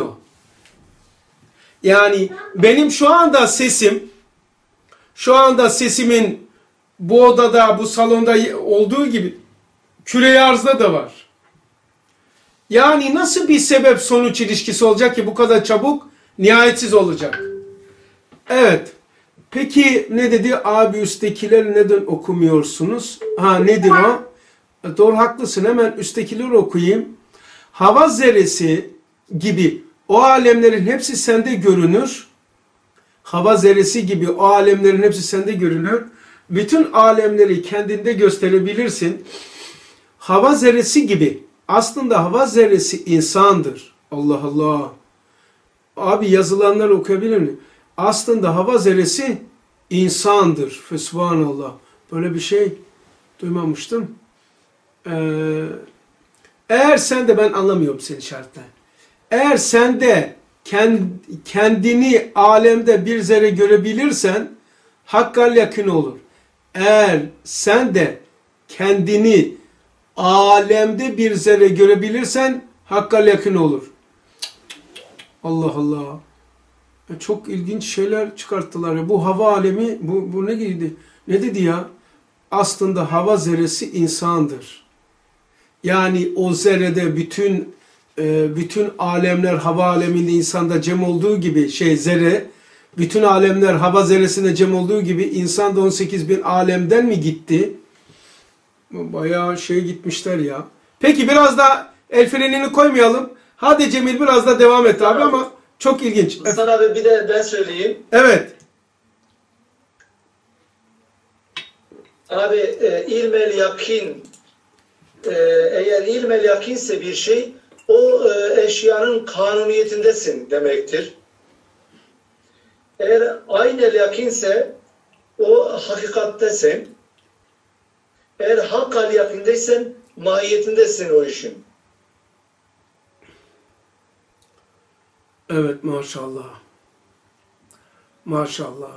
Yani benim şu anda sesim, şu anda sesimin bu odada, bu salonda olduğu gibi küre-i arzda da var. Yani nasıl bir sebep sonuç ilişkisi olacak ki bu kadar çabuk nihayetsiz olacak? Evet. Peki ne dedi? Abi üsttekileri neden okumuyorsunuz? Ha, nedir o? Doğru, haklısın. Hemen üsttekileri okuyayım. Hava zerresi gibi o alemlerin hepsi sende görünür. Hava zerresi gibi o alemlerin hepsi sende görünür. Bütün alemleri kendinde gösterebilirsin. Hava zerresi gibi. Aslında hava zerresi insandır. Allah Allah. Abi yazılanları okuyabilir miyim? Aslında hava zerresi insandır. Fesubhanallah. Böyle bir şey duymamıştım. Ee, eğer sen de, ben anlamıyorum seni şartla. Eğer sen de kendini alemde bir zerre görebilirsen hakkal yakın olur. Eğer sen de kendini alemde bir zerre görebilirsen hakkal yakın olur. Allah Allah. Çok ilginç şeyler çıkarttılar ya. Bu hava alemi, bu, bu ne giydi? Ne dedi ya? Aslında hava zerresi insandır. Yani o zerrede bütün e, bütün alemler hava aleminde insanda cem olduğu gibi, şey zerre, bütün alemler hava zerresinde cem olduğu gibi insan da on sekiz bin alemden mi gitti? Bayağı şey gitmişler ya. Peki biraz da el frenini koymayalım. Hadi Cemil biraz da devam et abi ama çok ilginç. Hasan abi bir de ben söyleyeyim. Evet. Abi e, ilmel yakin e, eğer ilmel yakinse bir şey o e, eşyanın kanuniyetindesin demektir. Eğer aynel yakinse o hakikattesin. Eğer hakkal yakindeysen mahiyetindesin o işin. Evet maşallah. Maşallah.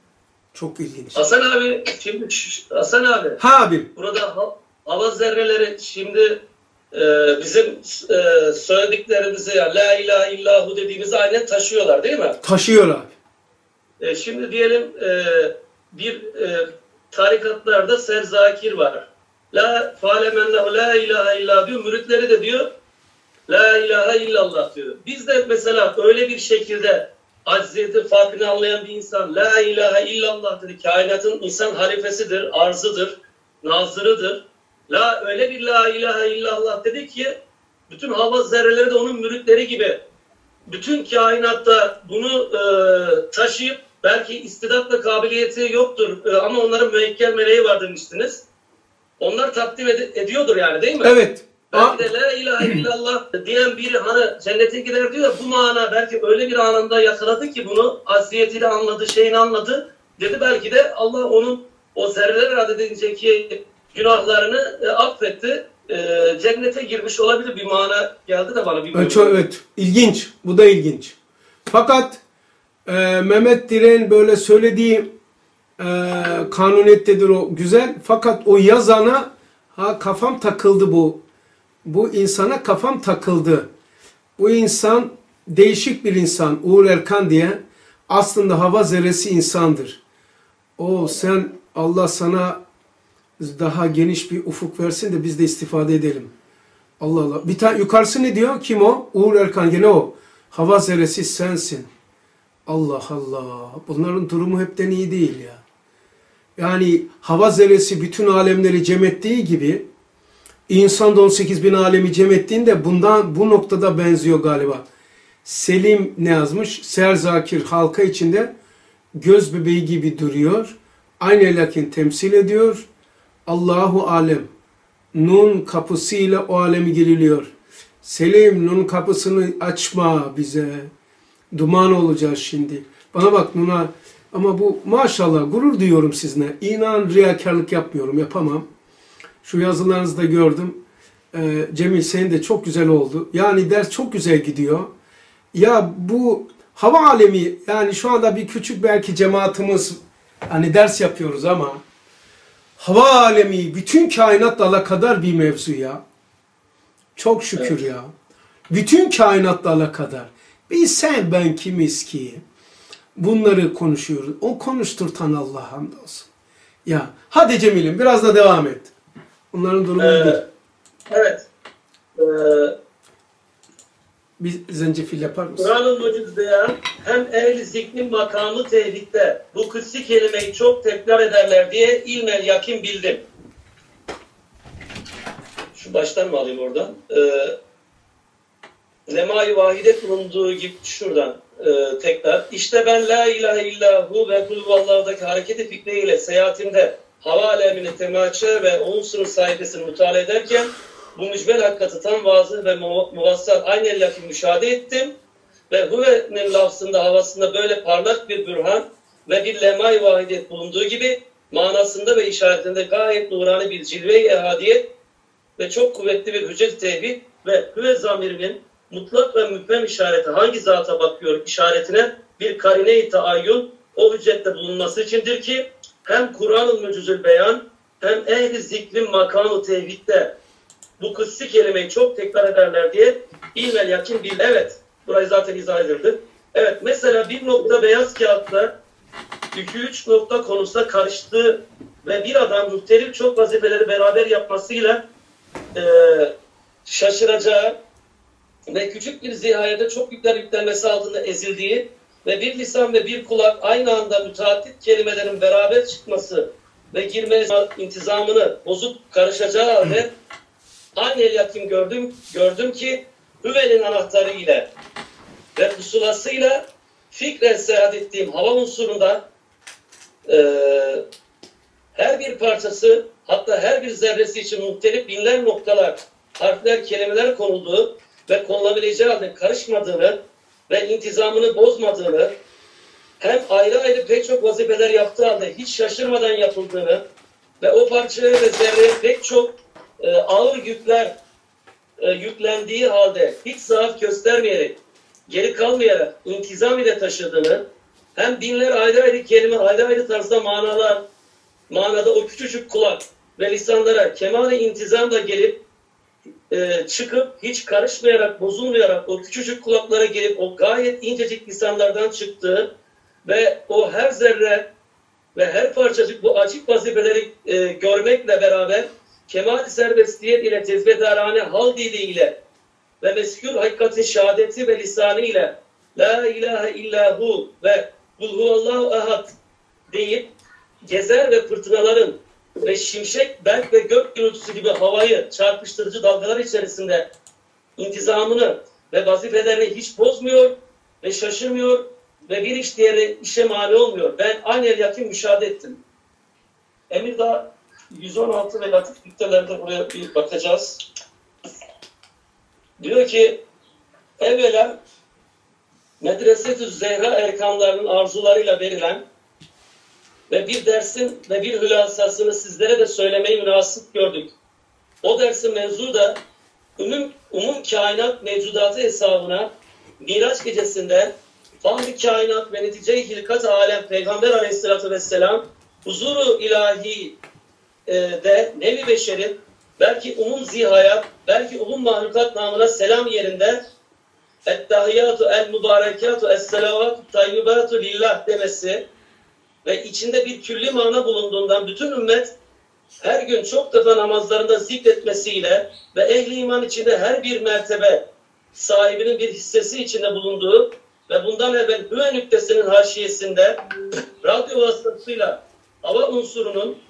Çok ilginç. Hasan abi şimdi Hasan abi Ha abi. burada ha- hava zerreleri şimdi e, bizim e, söylediklerimizi ya la ilahe illahu dediğimizi aynen taşıyorlar değil mi? Taşıyor abi. E, şimdi diyelim e, bir e, tarikatlarda serzakir var. La falemennehu la ilahe illa diyor. Müritleri de diyor la ilahe illallah diyor. Biz de mesela öyle bir şekilde acziyetin farkını anlayan bir insan la ilahe illallah dedi. Kainatın insan halifesidir, arzıdır, nazırıdır. La öyle bir la ilahe illallah dedi ki bütün hava zerreleri de onun müritleri gibi bütün kainatta bunu e, taşıyıp belki istidat ve kabiliyeti yoktur e, ama onların müekkel meleği var demiştiniz. Onlar takdim ed- ediyordur yani değil mi? Evet. Belki de la ilahe illallah diyen biri hani cennete gider diyor ya bu mana belki öyle bir anında yakaladı ki bunu aziyetiyle anladı, şeyini anladı. Dedi belki de Allah onun o zerreler adedindeki günahlarını e, affetti. E, cennete girmiş olabilir bir mana geldi de bana. Bir Evet, çok, evet. İlginç. Bu da ilginç. Fakat e, Mehmet Diren böyle söylediği e, kanuniyettedir o güzel. Fakat o yazana ha kafam takıldı bu. Bu insana kafam takıldı. Bu insan değişik bir insan. Uğur Erkan diye. Aslında hava zerresi insandır. O sen Allah sana daha geniş bir ufuk versin de biz de istifade edelim. Allah Allah. Bir tane yukarısı ne diyor? Kim o? Uğur Erkan gene o. Hava zerresi sensin. Allah Allah. Bunların durumu hepten iyi değil ya. Yani hava zerresi bütün alemleri cem ettiği gibi insan da on sekiz bin alemi cem ettiğinde bundan bu noktada benziyor galiba. Selim ne yazmış? Serzakir halka içinde göz bebeği gibi duruyor. Aynı lakin temsil ediyor. Allahu alem. Nun kapısıyla o alemi giriliyor. Selim nun kapısını açma bize. Duman olacağız şimdi. Bana bak Nun'a. Ama bu maşallah gurur duyuyorum sizinle. İnan riyakarlık yapmıyorum. Yapamam. Şu yazılarınızı da gördüm. Ee, Cemil senin de çok güzel oldu. Yani ders çok güzel gidiyor. Ya bu hava alemi yani şu anda bir küçük belki cemaatimiz hani ders yapıyoruz ama hava alemi bütün kainatla alakadar bir mevzu ya. Çok şükür evet. Ya. Bütün kainatla alakadar. Biz sen ben kimiz ki? Bunları konuşuyoruz. O konuşturtan Allah hamdolsun. Ya hadi Cemil'im biraz da devam et. Onların durumu ee, değil. Evet. Ee, bir zencefil yapar mısın? Kur'an-ı Muciz'de hem ehl-i zikrin makamı tevhidde bu kutsi kelimeyi çok tekrar ederler diye ilmel yakin bildim. Şu baştan mı alayım oradan? Ee, Lema-i Vahidet bulunduğu gibi şuradan e, tekrar. İşte ben la ilahe illahu ve kulvallah'daki hareketi fikriyle seyahatimde hava alemini temaşa ve onun sınır sayfasını mutala ederken bu mücbel hakikati tam vazı ve muvassal aynı lafı müşahede ettim ve huve'nin lafzında havasında böyle parlak bir bürhan ve bir lemay vahidet bulunduğu gibi manasında ve işaretinde gayet nurani bir cilve-i ehadiyet ve çok kuvvetli bir hüccet tevhid ve hüve zamirinin mutlak ve müfhem işareti hangi zata bakıyor işaretine bir karine-i taayyun o hüccette bulunması içindir ki hem Kur'an-ı Mucizül Beyan hem ehl-i zikrin makamı tevhidde bu kıssi kelimeyi çok tekrar ederler diye ilmel yakin bil. Evet. Burayı zaten izah edildi. Evet. Mesela bir nokta beyaz kağıtta iki üç nokta konusunda karıştığı ve bir adam muhtelif çok vazifeleri beraber yapmasıyla e, şaşıracağı ve küçük bir zihayede çok yükler yüklenmesi altında ezildiği ve bir lisan ve bir kulak aynı anda müteaddit kelimelerin beraber çıkması ve girme intizamını bozup karışacağı halde aynı el yakin gördüm, gördüm ki Hüvel'in anahtarı ile ve pusulasıyla fikren seyahat ettiğim hava unsurunda e, her bir parçası, hatta her bir zerresi için muhtelif binler noktalar, harfler, kelimeler konulduğu ve konulabileceği halde karışmadığını ve intizamını bozmadığını, hem ayrı ayrı pek çok vazifeler yaptığı halde hiç şaşırmadan yapıldığını ve o parçaya ve zerreye pek çok e, ağır yükler e, yüklendiği halde hiç zaaf göstermeyerek, geri kalmayarak intizam ile taşıdığını, hem binler ayrı ayrı kelime, ayrı ayrı tarzda manalar, manada o küçücük kulak ve lisanlara kemal-i intizamla gelip e, çıkıp hiç karışmayarak, bozulmayarak o küçücük kulaklara gelip o gayet incecik lisanlardan çıktığı ve o her zerre ve her parçacık bu açık vazifeleri e, görmekle beraber kemal-i serbestiyet ile tezbedarane hal diliyle ve meskûr hakikatin şehadeti ve lisanı ile la ilahe illahu ve kul huvallahu ahad deyip gezer ve fırtınaların ve şimşek, berk ve gök gürültüsü gibi havayı çarpıştırıcı dalgalar içerisinde intizamını ve vazifelerini hiç bozmuyor ve şaşırmıyor ve bir iş diğeri işe mani olmuyor. Ben aynı el yakin müşahede ettim. Emirdağ yüz on altı ve latif nüktelerde buraya bir bakacağız. Diyor ki evvela Medreset-ü Zehra erkanlarının arzularıyla verilen ve bir dersin ve bir hülasasını sizlere de söylemeyi münasip gördük. O dersin mevzu da umum, umum kainat mevcudatı hesabına Miraç gecesinde fahri kainat ve netice-i hilkat alem Peygamber aleyhissalatü vesselam huzuru ilahi e, de nevi beşerin belki umum zihayat, belki umum mahlukat namına selam yerinde ettahiyatu el mübarekatu es selavatu tayyibatu lillah demesi ve içinde bir külli mana bulunduğundan bütün ümmet her gün çok defa namazlarında zikretmesiyle ve ehli iman içinde her bir mertebe sahibinin bir hissesi içinde bulunduğu ve bundan evvel Hüve nüktesinin haşiyesinde radyo vasıtasıyla hava unsurunun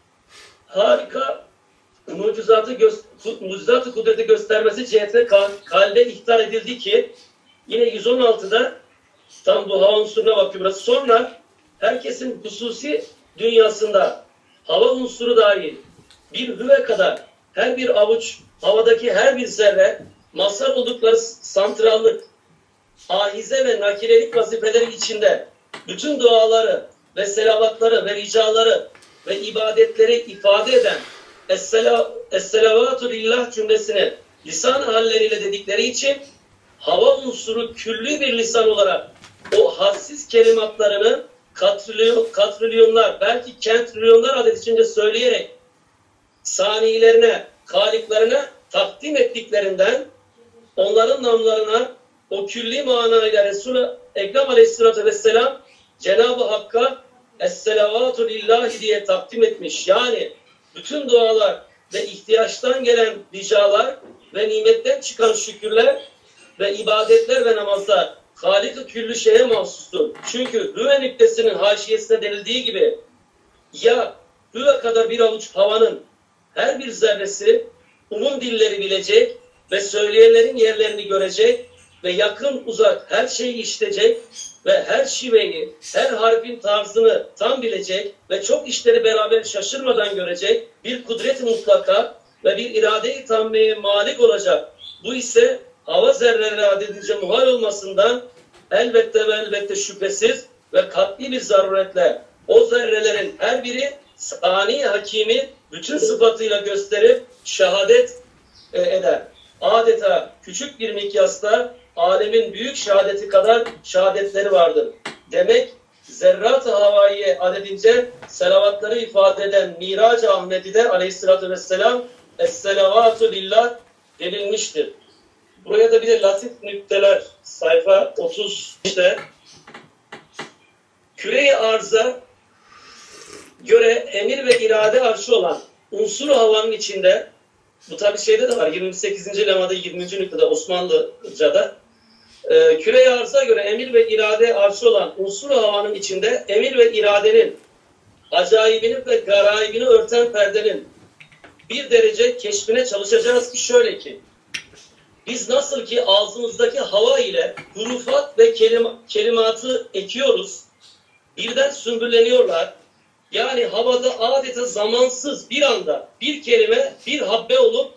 harika mucizatı, gö- mucizatı kudreti göstermesi cihetine kalbe ihtar edildi ki yine yüz on altıda tam bu hava unsuruna bakıyor burası. Sonra herkesin hususi dünyasında hava unsuru dahil bir hüve kadar her bir avuç havadaki her bir zerre mazhar oldukları santrallık, ahize ve nakirelik vazifeleri içinde bütün duaları ve selavatları ve ricaları ve ibadetleri ifade eden Es-selavatu lillah cümlesini lisan halleriyle dedikleri için hava unsuru külli bir lisan olarak o hassiz kelimatlarını katrilyon, katrilyonlar belki kentrilyonlar adet içinde söyleyerek saniyelerine, haliklerine takdim ettiklerinden onların namlarına o külli manayla Resul-i Ekrem Aleyhisselatü Vesselam Cenab-ı Hakk'a Es-selavatu lillahi diye takdim etmiş. Yani bütün dualar ve ihtiyaçtan gelen ricalar ve nimetten çıkan şükürler ve ibadetler ve namazlar Halik-i küllü şeye mahsustur. Çünkü Hüve nüktesinin haşiyesine denildiği gibi ya Hüve kadar bir avuç havanın her bir zerresi umum dilleri bilecek ve söyleyenlerin yerlerini görecek ve yakın uzak her şeyi işitecek ve her şiveyi, her harfin tarzını tam bilecek ve çok işleri beraber şaşırmadan görecek bir kudret-i mutlaka ve bir irade-i tammeye malik olacak. Bu ise hava zerreleri adedince muhal olmasından elbette ve elbette şüphesiz ve kat'i bir zaruretle o zerrelerin her biri sani hakimi bütün sıfatıyla gösterip şehadet e, eder. Adeta küçük bir mikyasta alemin büyük şehadeti kadar şehadetleri vardır. Demek zerrat-ı havaiye adedince selavatları ifade eden Mirac-ı Ahmedi'de aleyhissalatü vesselam Es-selavatu lillah denilmiştir. Buraya da bir de latif nükteler sayfa otuz işte küre-i arza göre emir ve irade arşı olan unsur havanın içinde bu tabi şeyde de var yirmi sekizinci lemada yirminci nüktede Osmanlıca'da e, küre-i arza göre emir ve irade arşı olan unsur havanın içinde emir ve iradenin acayibini ve garaibini örten perdenin bir derece keşfine çalışacağız ki şöyle ki, biz nasıl ki ağzımızdaki hava ile hurufat ve kelima, kelimatı ekiyoruz, birden sümbülleniyorlar. Yani havada adeta zamansız bir anda bir kelime, bir habbe olup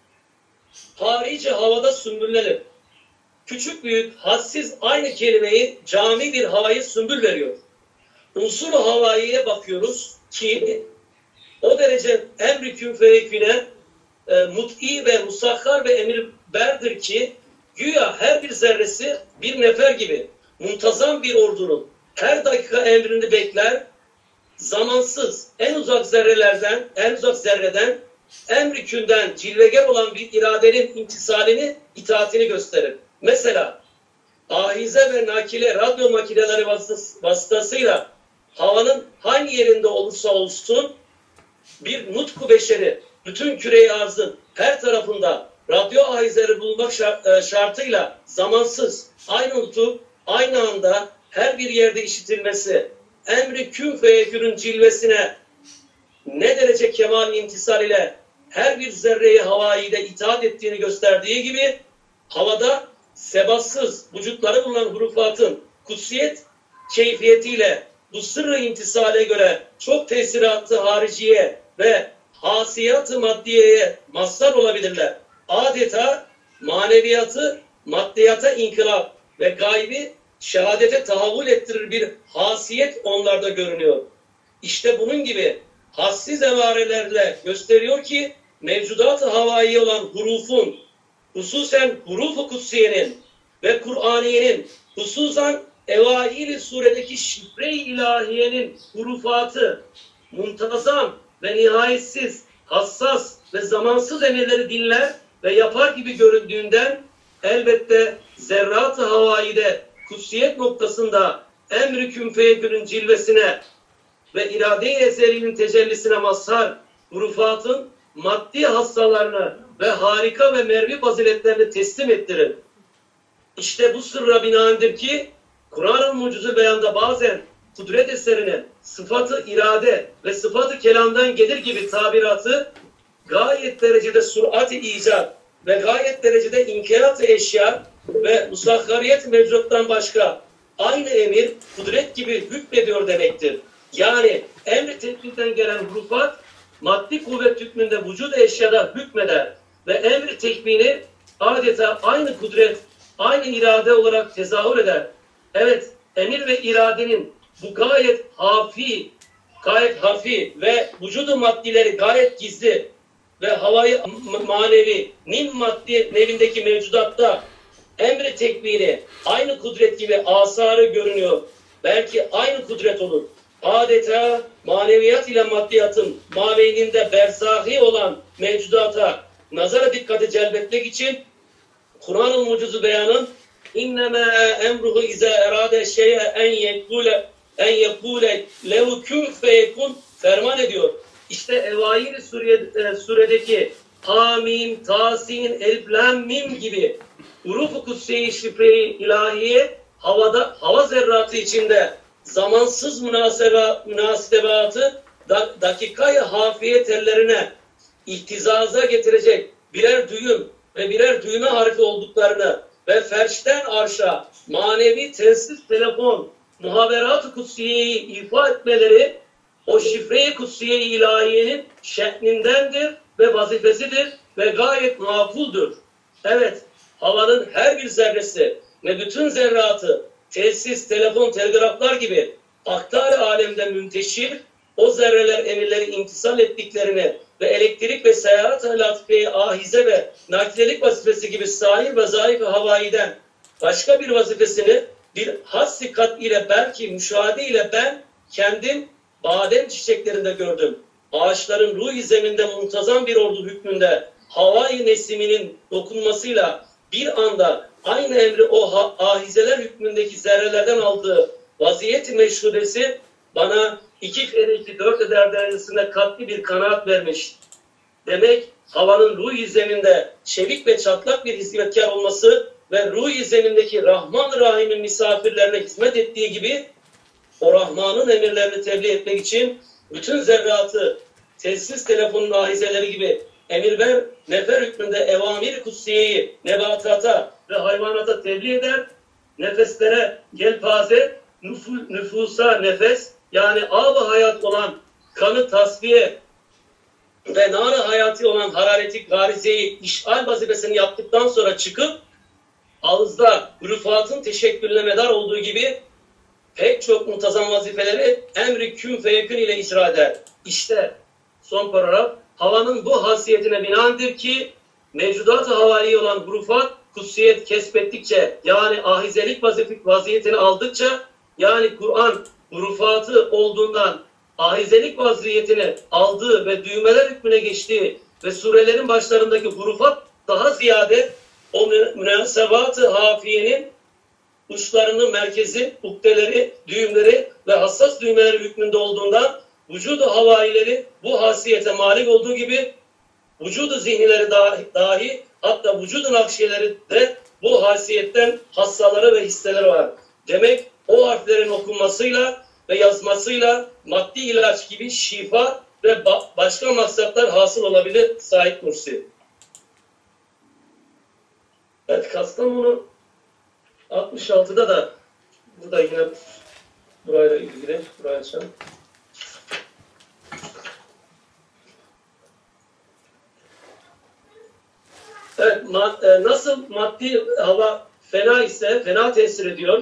harici havada sümbüllenir. Küçük büyük, hadsiz aynı kelimeyi cami bir havayı sümbül veriyor. Unsur havaiye bakıyoruz ki o derece emri kün feyeküne e, mut'i ve musakhar ve emirberdir ki güya her bir zerresi bir nefer gibi muntazam bir ordunun her dakika emrini bekler, zamansız en uzak zerrelerden, en uzak zerreden emri künden cilveger olan bir iradenin imtisalini, itaatini gösterir. Mesela ahize ve nakile radyo makineleri vasıtasıyla havanın hangi yerinde olursa olsun bir nutku beşeri bütün küre-i arzın her tarafında radyo ahizeleri bulunmak şartıyla zamansız aynı nutuk aynı anda her bir yerde işitilmesi emri kün feyekünün cilvesine ne derece kemal intisal ile her bir zerreyi havayide itaat ettiğini gösterdiği gibi havada sebatsız vücutları bulunan hurufatın kutsiyet keyfiyetiyle bu sırrı intisale göre çok tesiratı hariciye ve hasiyatı maddiyeye mazhar olabilirler. Adeta maneviyatı maddiyata inkılap ve gaybi şehadete tahavvül ettirir bir hasiyet onlarda görünüyor. İşte bunun gibi hassiz emarelerle gösteriyor ki mevcudat-ı havai olan hurufun, hususen huruf-u kutsiyenin ve Kur'aniyenin, hususan evail-i suredeki şifre-i ilahiyenin hurufatı, muntazam ve nihayetsiz, hassas ve zamansız emirleri dinler ve yapar gibi göründüğünden elbette zerrat-ı havaide kutsiyet noktasında emr-i kün feyekünün cilvesine ve irade-i ezeliğinin tecellisine mazhar hurufatın maddi hassalarını ve harika ve mervi faziletlerini teslim ettirir. İşte bu sırra binaendir ki Kur'an-ı Mucize beyanda bazen kudret eserine sıfatı irade ve sıfatı kelamdan gelir gibi tabiratı gayet derecede surat-ı icat ve gayet derecede inkiyat-ı eşya ve musakhariyet mevcuttan başka aynı emir kudret gibi hükmediyor demektir. Yani emri teknikten gelen hurufat maddi kuvvet hükmünde vücud eşyada hükmeder ve emri tekvini adeta aynı kudret, aynı irade olarak tezahür eder. Evet, emir ve iradenin bu gayet hafi, gayet hafi ve vücudu maddileri gayet gizli ve havayı manevi, nim maddi nevindeki mevcudatta emri tekvini aynı kudret gibi asarı görünüyor. Belki aynı kudret olur. Adeta maneviyat ile maddiyatın mabeyninde berzahi olan mevcudata nazara dikkati celbetmek için Kur'an-ı Mucize beyanın inneme emruhu ize erade şeye en yekule en yekule lehu kün feyekun ferman ediyor. İşte Evail-i Sure, Sure'deki Hamim, Tasin, Elif, Lam, Mim gibi huruf-u kutsiye-i şifre-i ilahiye havada, hava zerratı içinde zamansız münaseba, münasebatı da, dakikayı hafiye tellerine ihtizaza getirecek birer düğüm ve birer düğme harfi olduklarını ve ferşten arşa manevi telsiz telefon muhaberat-ı kutsiyeyi ifa etmeleri o şifre-i kutsiye-i ilahiyenin şeklindendir ve vazifesidir ve gayet makuldur. Evet, havanın her bir zerresi ve bütün zerratı telsiz, telefon, telgraflar gibi aktar alemde münteşir, o zerreler emirleri imtisal ettiklerini ve elektrik ve seyahat-ı latifeyi ahize ve naklelik vazifesi gibi sahir ve zayıf havaiden başka bir vazifesini bir hassi kat ile belki müşahede ile ben kendim badem çiçeklerinde gördüm. Ağaçların ruh-i zeminde muntazam bir ordu hükmünde havai nesiminin dokunmasıyla bir anda aynı emri o ahizeler hükmündeki zerrelerden aldığı vaziyet-i meşhudesi bana iki kere iki dört eder derecesinde katli bir kanaat vermiş. Demek havanın ruh-i zeminde şevik ve çatlak bir hizmetkar olması ve ruh-i zemindeki Rahman-ı Rahim'in misafirlerine hizmet ettiği gibi o Rahman'ın emirlerini tebliğ etmek için bütün zerratı, telsiz telefonun ahizeleri gibi emirber, nefer hükmünde evamir kutsiyeyi nebatata ve hayvanata tebliğ eder, nefeslere gelpaze, nüfu, nüfusa nefes, yani ab-ı hayat olan kanı tasfiye ve nar-ı hayati olan harareti garizeyi işgal vazifesini yaptıktan sonra çıkıp ağızda rüfatın teşekkürüne medar olduğu gibi pek çok muntazam vazifeleri emri kün feyekün ile icra eder. İşte son paragraf, havanın bu hasiyetine binaendir ki mevcudat-ı havai olan hurufat kutsiyet kesbettikçe, yani ahizelik vaziyetini aldıkça, yani Kur'an hurufatı olduğundan ahizelik vaziyetini aldığı ve düğmeler hükmüne geçtiği ve surelerin başlarındaki hurufat daha ziyade o münasebat-ı hafiyenin uçlarının merkezi, ukdeleri, düğümleri ve hassas düğmeleri hükmünde olduğundan vücudu havaileri bu hasiyete malik olduğu gibi vücudu zihnileri dahi, dahi hatta vücudu nakşiyeleri de bu hasiyetten hassaları ve hisseleri var. Demek o harflerin okunmasıyla ve yazmasıyla maddi ilaç gibi şifa ve ba- başka maksatlar hasıl olabilir Said Nursi. Evet, Kastamonu altmış altıda da bu da yine burayla ilgili. Burayı açalım. Evet, ma e, nasıl maddi hava fena ise, fena tesir ediyor.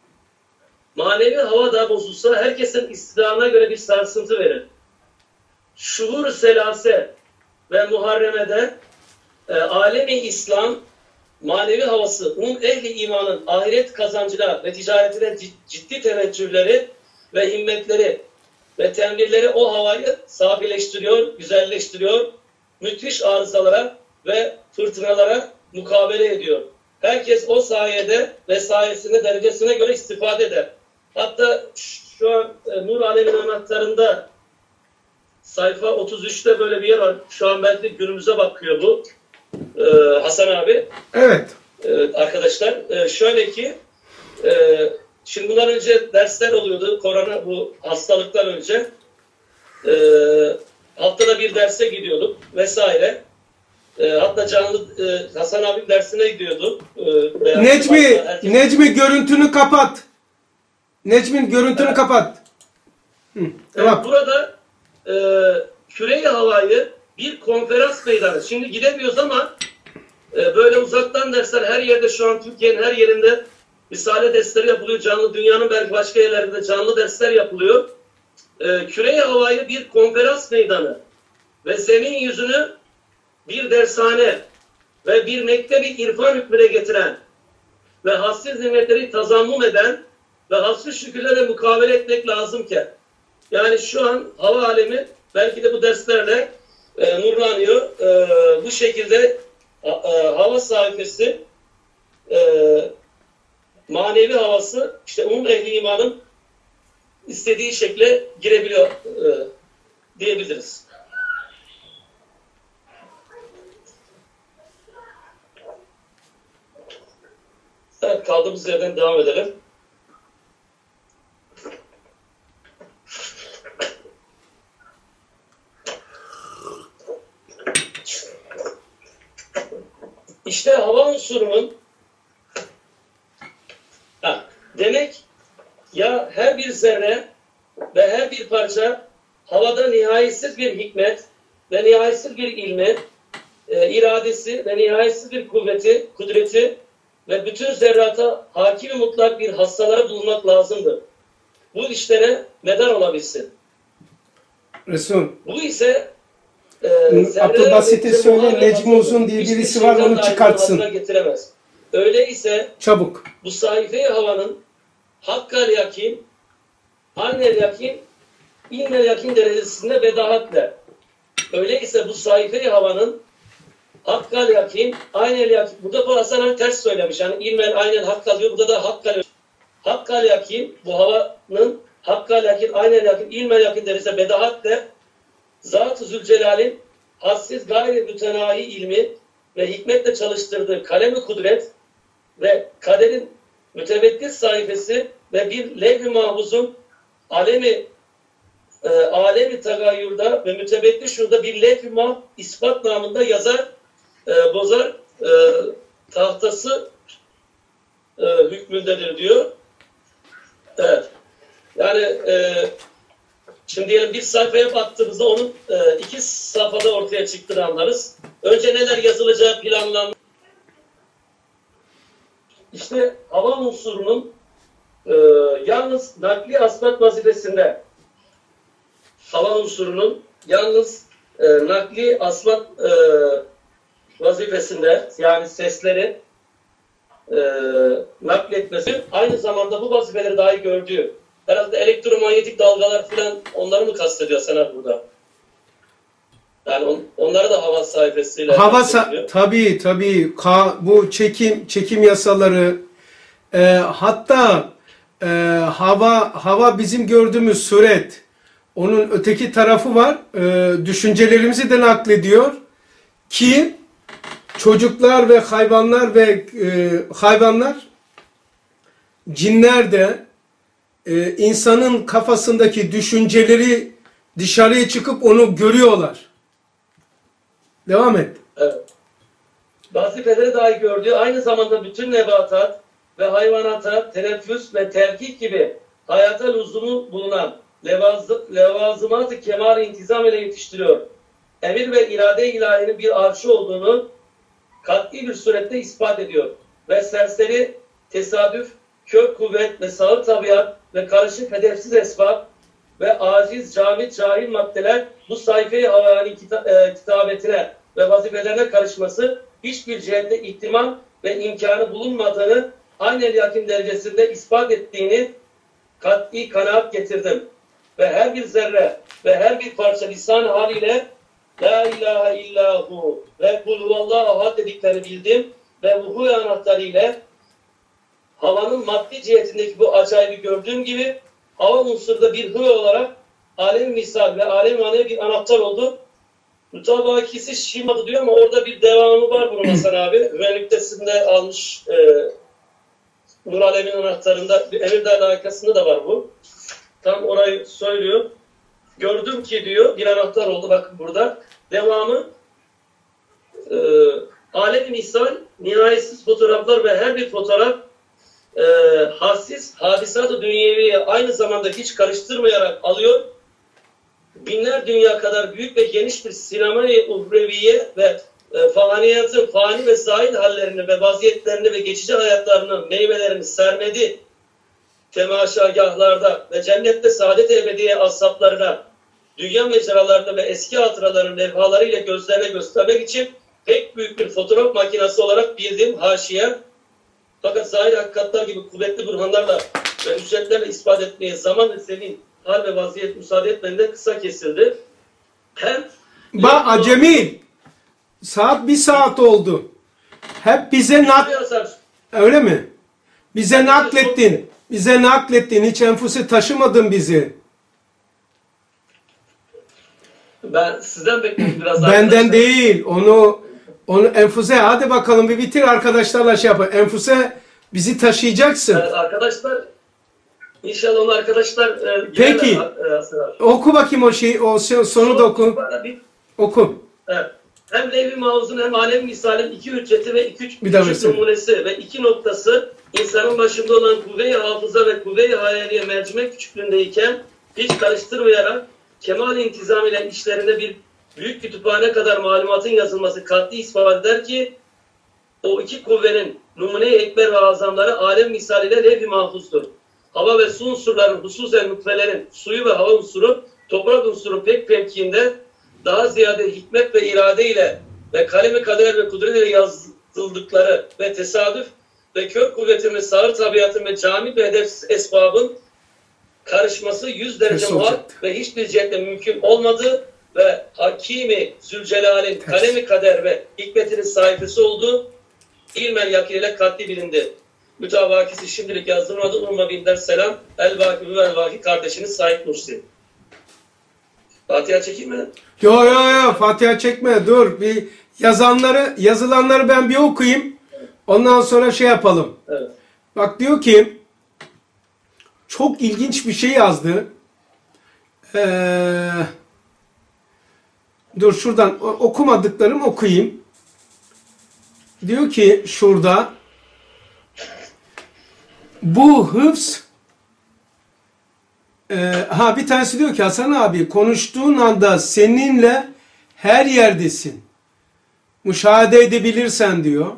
Manevi hava da bozulsa herkesin istidamına göre bir sarsıntı verir. Şuhur selase ve muharremede e, alemi İslam manevi havası, um ehli imanın ahiret kazancına ve ticaretine ciddi teveccühleri ve himmetleri ve tembirleri o havayı safileştiriyor, güzelleştiriyor, müthiş arızalara ve fırtınalara mukabele ediyor. Herkes o sayede ve sayesinde derecesine göre istifade eder. Hatta şu an e, Nur Alemin anahtarında sayfa otuz üçte böyle bir yer var. Şu an belki günümüze bakıyor bu. Ee, Hasan abi. Evet. Ee, arkadaşlar e, şöyle ki e, şimdi bundan önce dersler oluyordu. Korona bu hastalıktan önce. E, haftada bir derse gidiyorduk vesaire. E, hatta canlı e, Hasan abi dersine gidiyorduk. E, Necmi, herkes... Necmi görüntünü kapat. Necmi görüntünü evet. kapat. Hı, tamam. Evet, burada e, küre-i havayı bir konferans meydanı. Şimdi gidemiyoruz ama e, böyle uzaktan dersler her yerde, şu an Türkiye'nin her yerinde Risale dersleri yapılıyor. Canlı, dünyanın belki başka yerlerinde canlı dersler yapılıyor. E, küre-i havayı bir konferans meydanı ve zemin yüzünü bir dershane ve bir mektebi irfan hükmüne getiren ve hassiz nimetleri tazammum eden ve hasrı şükürlerle mukabele etmek lazımken, yani şu an hava alemi belki de bu derslerle e, nurlanıyor. E, bu şekilde e, hava sayfası, e, manevi havası, işte umum ehli imanın istediği şekle girebiliyor e, diyebiliriz. Evet, kaldığımız yerden devam edelim. İşte hava unsurunun ha, demek ya her bir zerre ve her bir parça havada nihayetsiz bir hikmet ve nihayetsiz bir ilmi, e, iradesi ve nihayetsiz bir kuvveti, kudreti ve bütün zerrata hakim mutlak bir hassalara bulunmak lazımdır. Bu işlere medar olabilsin. Resul. Bu ise e, Abdülbasit'e söyle, Necmi Uzun diye birisi var, onu çıkartsın. Getiremez. Öyleyse çabuk. Bu sayfe-i havanın hakkal yakin, annel yakin, innel yakin derecesinde bedahatle. Öyleyse bu sayfe-i havanın hakkal yakin, aynel yakin. Burada bu Hasan abi ters söylemiş. Yani ilmel aynel hakkal diyor. Burada da hakkal. Hakkal yakin, bu havanın hakkal yakin, aynel yakin, ilmel yakin derecesinde bedahatle Zat-ı Zülcelal'in hassiz gayri mütenahi ilmi ve hikmetle çalıştırdığı kalem-i kudret ve kaderin mütevekkil sayfası ve bir levh-i mahfuzun alemi e, alemi tagayyürda ve mütebeddil şurada bir lef-i mah ispat namında yazar e, bozar e, tahtası e, hükmündedir diyor. Evet. Yani e, şimdi diyelim bir sayfaya baktığımızda onun e, iki safhada ortaya çıktığını anlarız. Önce neler yazılacağı planlanmış. İşte hava unsurunun e, yalnız nakli asbat vazifesinde hava unsurunun yalnız e, nakli asbat e, vazifesinde yani sesleri e, nakletmesi aynı zamanda bu vazifeleri dahi gördüğü herhalde elektromanyetik dalgalar filan onları mı kastediyor Senat burada? Yani on, onları da hava sayfasıyla Hava sa- tabii tabii Ka- bu çekim çekim yasaları e, hatta e, hava hava bizim gördüğümüz suret, onun öteki tarafı var, e, düşüncelerimizi de naklediyor ki çocuklar ve hayvanlar ve e, hayvanlar cinler de e, insanın kafasındaki düşünceleri dışarıya çıkıp onu görüyorlar. Devam et. Evet. Vazifeleri dahi gördüğü aynı zamanda bütün nebatat ve hayvanata teneffüs ve terkik gibi hayata lüzumu bulunan levaz, levazımat-ı kemal intizam ile yetiştiriyor. Emir ve irade ilahinin bir arşı olduğunu kat'i bir surette ispat ediyor. Ve serseri tesadüf, kök kuvvet ve sağır tabiat ve karışık hedefsiz esbab ve aciz, camit, cahil maddeler bu sayfayı havani kita e, kitabetine ve vazifelerine karışması hiçbir cihette ihtimal ve imkanı bulunmadığını aynen yakin derecesinde ispat ettiğini kat'i kanaat getirdim. Ve her bir zerre ve her bir parça lisan haliyle La ilahe illahu ve kul huvallahu ahad dediklerini bildim ve vuhu anahtarı ile havanın maddi cihetindeki bu acayip gördüğüm gibi hava unsurda bir hı olarak alem misal ve alem manaya bir anahtar oldu. Mutabakisi şimadı diyor ama orada bir devamı var bunun Hasan abi. Hüvenlüktesinde almış e, Nur Alem'in anahtarında Emirdağ layıkasında da var bu. Tam orayı söylüyor. Gördüm ki diyor bir anahtar oldu bakın burada. Devamı e, alem-i misal nihayetsiz fotoğraflar ve her bir fotoğraf e, hassiz hadisat-ı dünyeviye aynı zamanda hiç karıştırmayarak alıyor. Binler dünya kadar büyük ve geniş bir sinema-i uhreviye ve e, faniyatın fani ve zahid hallerini ve vaziyetlerini ve geçici hayatlarının meyvelerini sermedi temaşagahlarda ve cennette saadet ebediye ashablarına dünya mecralarını ve eski hatıraların levhalarıyla gözlerine göstermek için pek büyük bir fotoğraf makinesi olarak bildiğim haşiye fakat zahir hakikatler gibi kuvvetli burhanlarla ve hüccetlerle ispat etmeye zaman ve senin hal ve vaziyet müsaade etmediğinde kısa kesildi. Hem Ba Cemil, saat bir saat oldu. Hep bize nak öyle mi? Bize naklettin. Bize naklettin. Hiç enfusi taşımadın bizi. Ben sizden bekliyorum biraz. Benden arkadaşlar. değil. Onu onu Enfuse hadi bakalım bir bitir arkadaşlarla şey yapın. Enfuse bizi taşıyacaksın. Evet, arkadaşlar İnşallah onu arkadaşlar e, Peki. girerler, e, Oku bakayım o şeyi. O sonu da oku. Bir, Oku. evet. Hem Levh-i Mahfuz'un hem Alem Misal'in iki hücceti ve iki üç Bir daha küçük versene. numunesi ve iki noktası insanın başında olan kuvve-i hafıza ve kuvve-i hayaliye mercimek küçüklüğündeyken hiç karıştırmayarak kemal intizam ile işlerinde bir büyük kütüphane kadar malumatın yazılması katli ispat eder ki o iki kuvvenin numune-i ekber ve azamları alem misaliyle Levh-i Mahfuz'dur. Hava ve su unsurların, hususen nutfelerin, suyu ve hava unsuru, toprak unsuru pek mevkiinde daha ziyade hikmet ve irade ile ve kalemi kader ve kudret ile yazıldıkları ve tesadüf ve kök kuvvetin ve sağır tabiatın ve cami ve hedefsiz esbabın karışması yüz derece Ters muhal olacaktı. ve hiçbir cihetle mümkün olmadı ve Hakimi Zülcelal'in Ters. kalemi kader ve hikmetinin sahibesi olduğu ilmen yakiniyle katli bilindi. Mütavakisi şimdilik yazdırmadı. Umma bin der selam. El Vaki ve El Vaki kardeşiniz Said Nursi. Fatiha çekeyim mi? Yo yo yo Fatiha çekme dur. Bir yazanları yazılanları ben bir okuyayım. Ondan sonra şey yapalım. Evet. Bak diyor ki çok ilginç bir şey yazdı. Ee, dur şuradan okumadıklarım okuyayım. Diyor ki şurada bu hıfz e, ha bir tanesi diyor ki Hasan abi konuştuğun anda seninle her yerdesin. Müşahede edebilirsen diyor.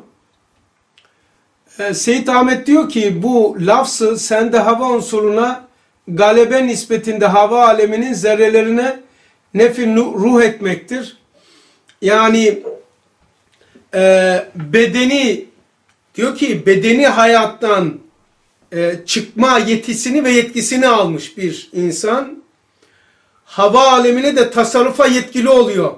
E, Seyit Ahmet diyor ki bu lafzı sende hava unsuruna galebe nispetinde hava aleminin zerrelerine nefi ruh etmektir. Yani e, bedeni diyor ki bedeni hayattan e, çıkma yetisini ve yetkisini almış bir insan hava alemine de tasarrufa yetkili oluyor.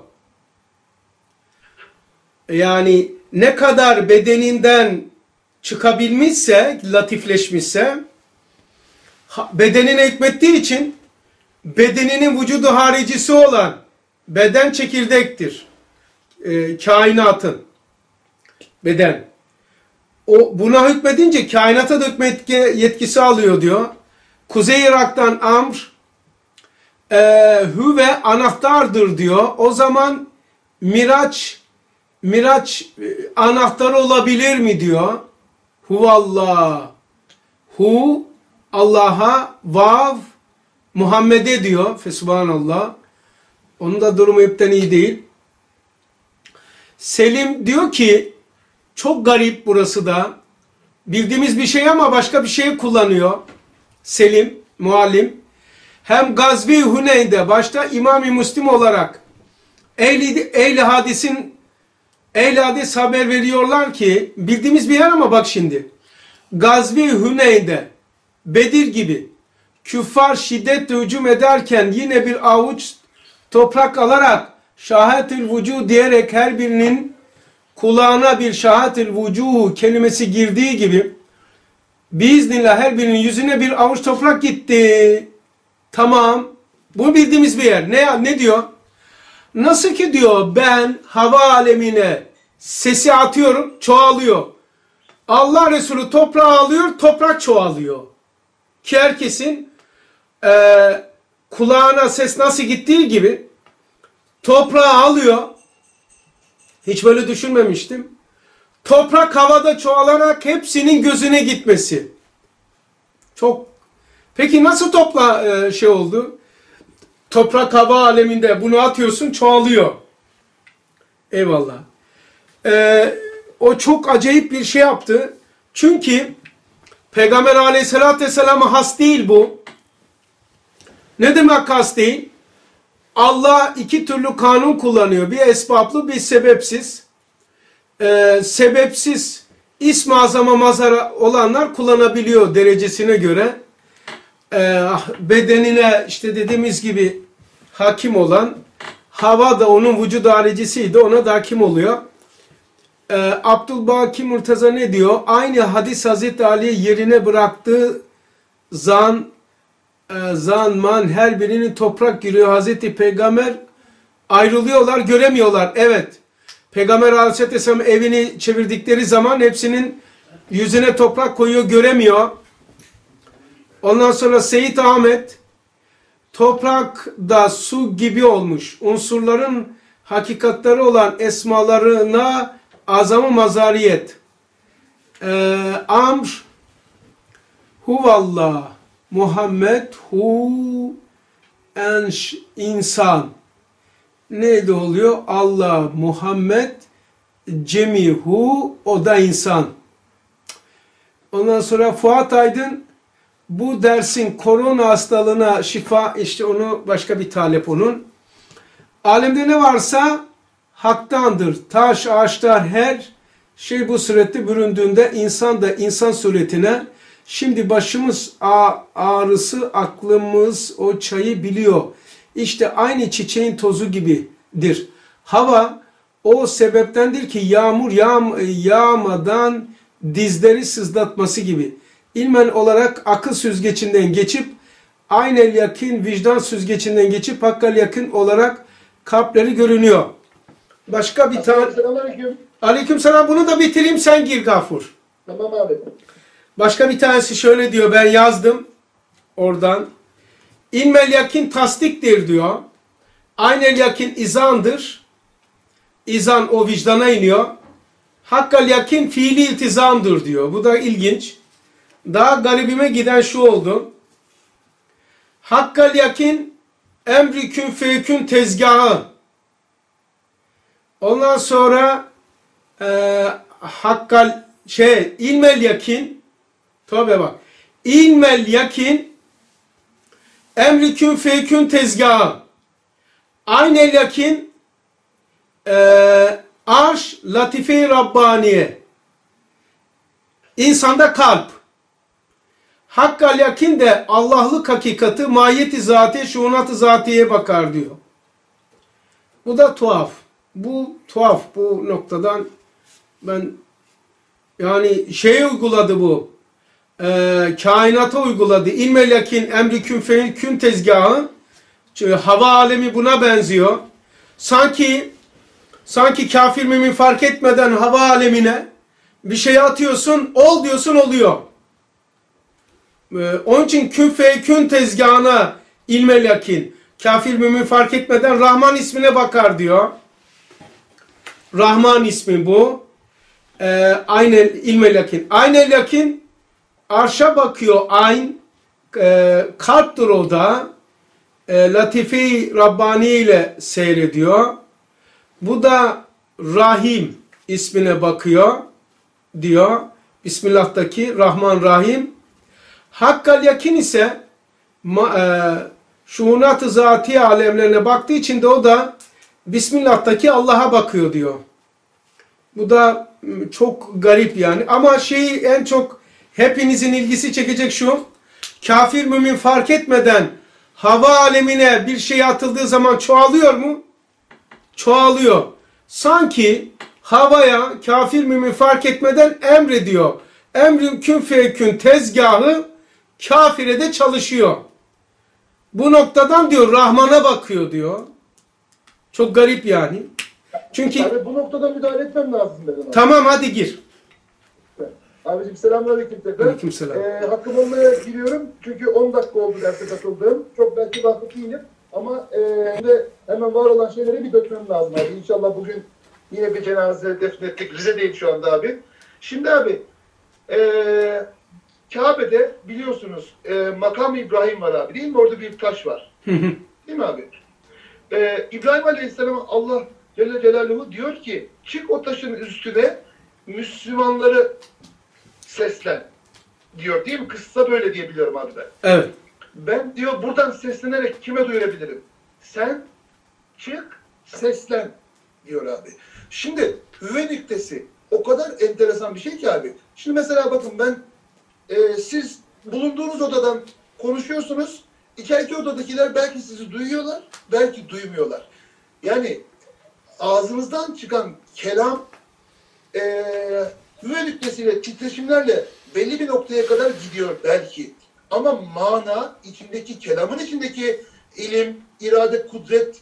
Yani ne kadar bedeninden çıkabilmişse, latifleşmişse bedenine hükmettiği için bedeninin vücudu haricisi olan beden çekirdektir. E, kainatın beden. O buna hükmedince kainata da hükmet yetkisi alıyor diyor. Kuzey Irak'tan Amr e, hüve anahtardır diyor. O zaman Miraç Miraç e, anahtarı olabilir mi diyor. Huvallah. Hu Allah'a, vav Muhammed'e diyor. Fesubhanallah. Onun da durumu hepten iyi değil. Selim diyor ki çok garip burası da. Bildiğimiz bir şey ama başka bir şey kullanıyor. Selim, muallim. Hem Gazvi Huneyn'de başta İmam-ı Müslim olarak ehli, ehli hadisin ehli hadis haber veriyorlar ki bildiğimiz bir yer ama bak şimdi. Gazvi Huneyn'de Bedir gibi küffar şiddetle hücum ederken yine bir avuç toprak alarak şahadetül vücuh diyerek her birinin kulağına bir şahadetül vücuh kelimesi girdiği gibi biiznillah her birinin yüzüne bir avuç toprak gitti. Tamam. Bu bildiğimiz bir yer. Ne, ne diyor? Nasıl ki diyor ben hava alemine sesi atıyorum çoğalıyor. Allah Resulü toprağı alıyor toprak çoğalıyor. Ki herkesin e, kulağına ses nasıl gittiği gibi toprağı alıyor. Hiç böyle düşünmemiştim. Toprak havada çoğalarak hepsinin gözüne gitmesi. Çok. Peki nasıl topla e, şey oldu? Toprak hava aleminde bunu atıyorsun çoğalıyor. Eyvallah. Ee, o çok acayip bir şey yaptı. Çünkü Peygamber aleyhissalatü vesselam'a has değil bu. Ne demek has değil? Allah iki türlü kanun kullanıyor. Bir esbablı bir sebepsiz. Ee, sebepsiz İsm-i Azam'a mazhar olanlar kullanabiliyor derecesine göre. Ee, bedenine işte dediğimiz gibi hakim olan hava da onun vücud haricisiydi. Ona da hakim oluyor. Ee, Abdülbaki Murtaza ne diyor? Aynı hadis Hazreti Ali yerine bıraktığı zan e, zan man her birinin toprak giriyor. Hazreti Peygamber ayrılıyorlar göremiyorlar. Evet. Peygamber Aleyhisselam evini çevirdikleri zaman hepsinin yüzüne toprak koyuyor göremiyor. Ondan sonra Seyit Ahmet toprak da su gibi olmuş. Unsurların hakikatleri olan esmalarına azam-ı mazariyet. Ee, Amr huvallah Muhammed hu enş insan. Neydi oluyor? Allah Muhammed cemihu o da insan. Ondan sonra Fuat Aydın bu dersin korona hastalığına şifa işte onu başka bir talep onun. Alemde ne varsa haktandır. Taş, ağaçlar her şey bu surette büründüğünde insan da insan suretine şimdi başımız ağrısı aklımız o çayı biliyor. İşte aynı çiçeğin tozu gibidir. Hava o sebeptendir ki yağmur yağ, yağmadan dizleri sızlatması gibi. İlmen olarak akıl süzgecinden geçip aynel yakın vicdan süzgecinden geçip hakkal yakın olarak kalpleri görünüyor. Başka bir tane. Selamünaleyküm. Aleykümselam bunu da bitireyim sen gir Gafur. Tamam abi. Başka bir tanesi şöyle diyor ben yazdım oradan. İlmel yakin tasdiktir diyor. Aynel yakin izandır. İzan o vicdana iniyor. Hakkal yakin fiili iltizamdır diyor. Bu da ilginç. Daha garibime giden şu oldu. Hakkal yakin emri kün feykün tezgahı. Ondan sonra e, hakkal şey ilmel yakin tabi bak ilmel yakin emri kün feykün tezgahı. Aynel yakin e, arş latife-i Rabbaniye. İnsanda kalp. Hakkal yakin de Allah'lık hakikati, mahiyeti zatiye, şuunat-ı zatiye bakar diyor. Bu da tuhaf. Bu tuhaf. Bu noktadan ben yani şey uyguladı bu. E, kainata uyguladı. İlmel yakin emri kün feil kün tezgahı. Çünkü hava alemi buna benziyor. Sanki sanki kafir mümin fark etmeden hava alemine bir şey atıyorsun, ol diyorsun, oluyor. Ee, onun için kün fe kün tezgahına ilmel yakin. Kafir mümin fark etmeden Rahman ismine bakar diyor. Rahman ismi bu. Ee, aynel ilmel yakin. Aynel yakin arşa bakıyor. Ayn e, kalptir o da. E, Latife-i Rabbani ile seyrediyor. Bu da Rahim ismine bakıyor diyor. Bismillah'taki Rahman Rahim. Hakkal yakin ise e, şuunat-ı zati alemlerine baktığı için de o da Bismillah'taki Allah'a bakıyor diyor. Bu da çok garip yani. Ama şeyi en çok hepinizin ilgisi çekecek şu. Kafir mümin fark etmeden hava alemine bir şey atıldığı zaman çoğalıyor mu? Çoğalıyor. Sanki havaya kafir mümin fark etmeden emrediyor. Emrin kün feykün tezgahı kafire de çalışıyor. Bu noktadan diyor Rahman'a bakıyor diyor. Çok garip yani. Çünkü Abi bu noktada müdahale etmem lazım dedim. Abi. Tamam hadi gir. Abicim selamünaleyküm tekrar. Aleykümselam. Ee, hakkım olmaya giriyorum çünkü on dakika oldu derse katıldığım. Çok belki vakıf değilim ama e, de hemen var olan şeyleri bir dökmem lazım abi. İnşallah bugün yine bir cenaze defnettik. Rize'deyim şu anda abi. Şimdi abi e, Kabe'de biliyorsunuz e, Makam-ı İbrahim var abi değil mi? Orada bir taş var. Değil mi abi? E, İbrahim Aleyhisselam Allah Celle Celaluhu diyor ki çık o taşın üstüne Müslümanları seslen diyor değil mi? Kıssa böyle diye biliyorum abi ben. Evet. Ben diyor buradan seslenerek kime duyurabilirim? Sen çık seslen diyor abi. Şimdi üve nüktesi o kadar enteresan bir şey ki abi. Şimdi mesela bakın ben e, siz bulunduğunuz odadan konuşuyorsunuz. İçeriki odadakiler belki sizi duyuyorlar, belki duymuyorlar. Yani ağzınızdan çıkan kelam eee üve nüktesiyle, titreşimlerle belli bir noktaya kadar gidiyor belki. Ama mana, içindeki, kelamın içindeki ilim, irade, kudret,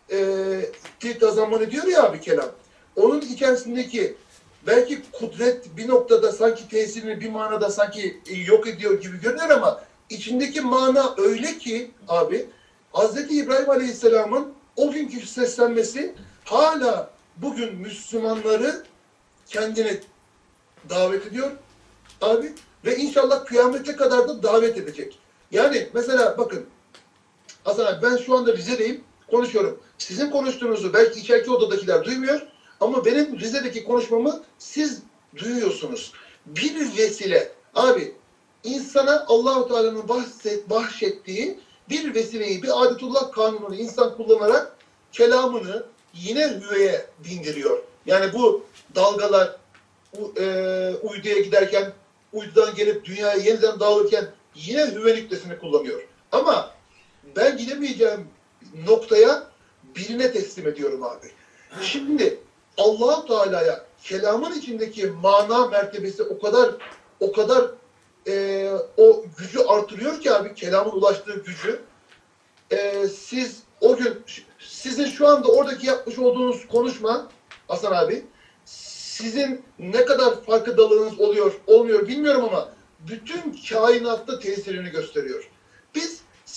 eee tazammanı diyor ya abi kelam. Onun içerisindeki belki kudret bir noktada sanki tesirini bir manada sanki yok ediyor gibi görünüyor ama içindeki mana öyle ki abi Hazreti İbrahim Aleyhisselam'ın o günkü seslenmesi hala bugün Müslümanları kendine davet ediyor abi ve inşallah kıyamete kadar da davet edecek. Yani mesela bakın Hasan abi ben şu anda Rize'deyim konuşuyorum. Sizin konuştuğunuzu belki içeriki odadakiler duymuyor ama benim Rize'deki konuşmamı siz duyuyorsunuz. Bir vesile abi insana Allah-u Teala'nın bahset, bahşettiği bir vesileyi, bir adetullah kanununu insan kullanarak kelamını yine hüveye bindiriyor. Yani bu dalgalar e, uyduya giderken, uydudan gelip dünyaya yeniden dağılırken yine hüve nüktesini kullanıyor. Ama ben gidemeyeceğim noktaya birine teslim ediyorum abi. Şimdi Allah-u Teala'ya kelamın içindeki mana mertebesi o kadar o kadar e, o gücü artırıyor ki abi kelamın ulaştığı gücü. E, siz o gün sizin şu anda oradaki yapmış olduğunuz konuşma Hasan abi sizin ne kadar farkındalığınız oluyor olmuyor bilmiyorum ama bütün kainatta tesirini gösteriyor. Biz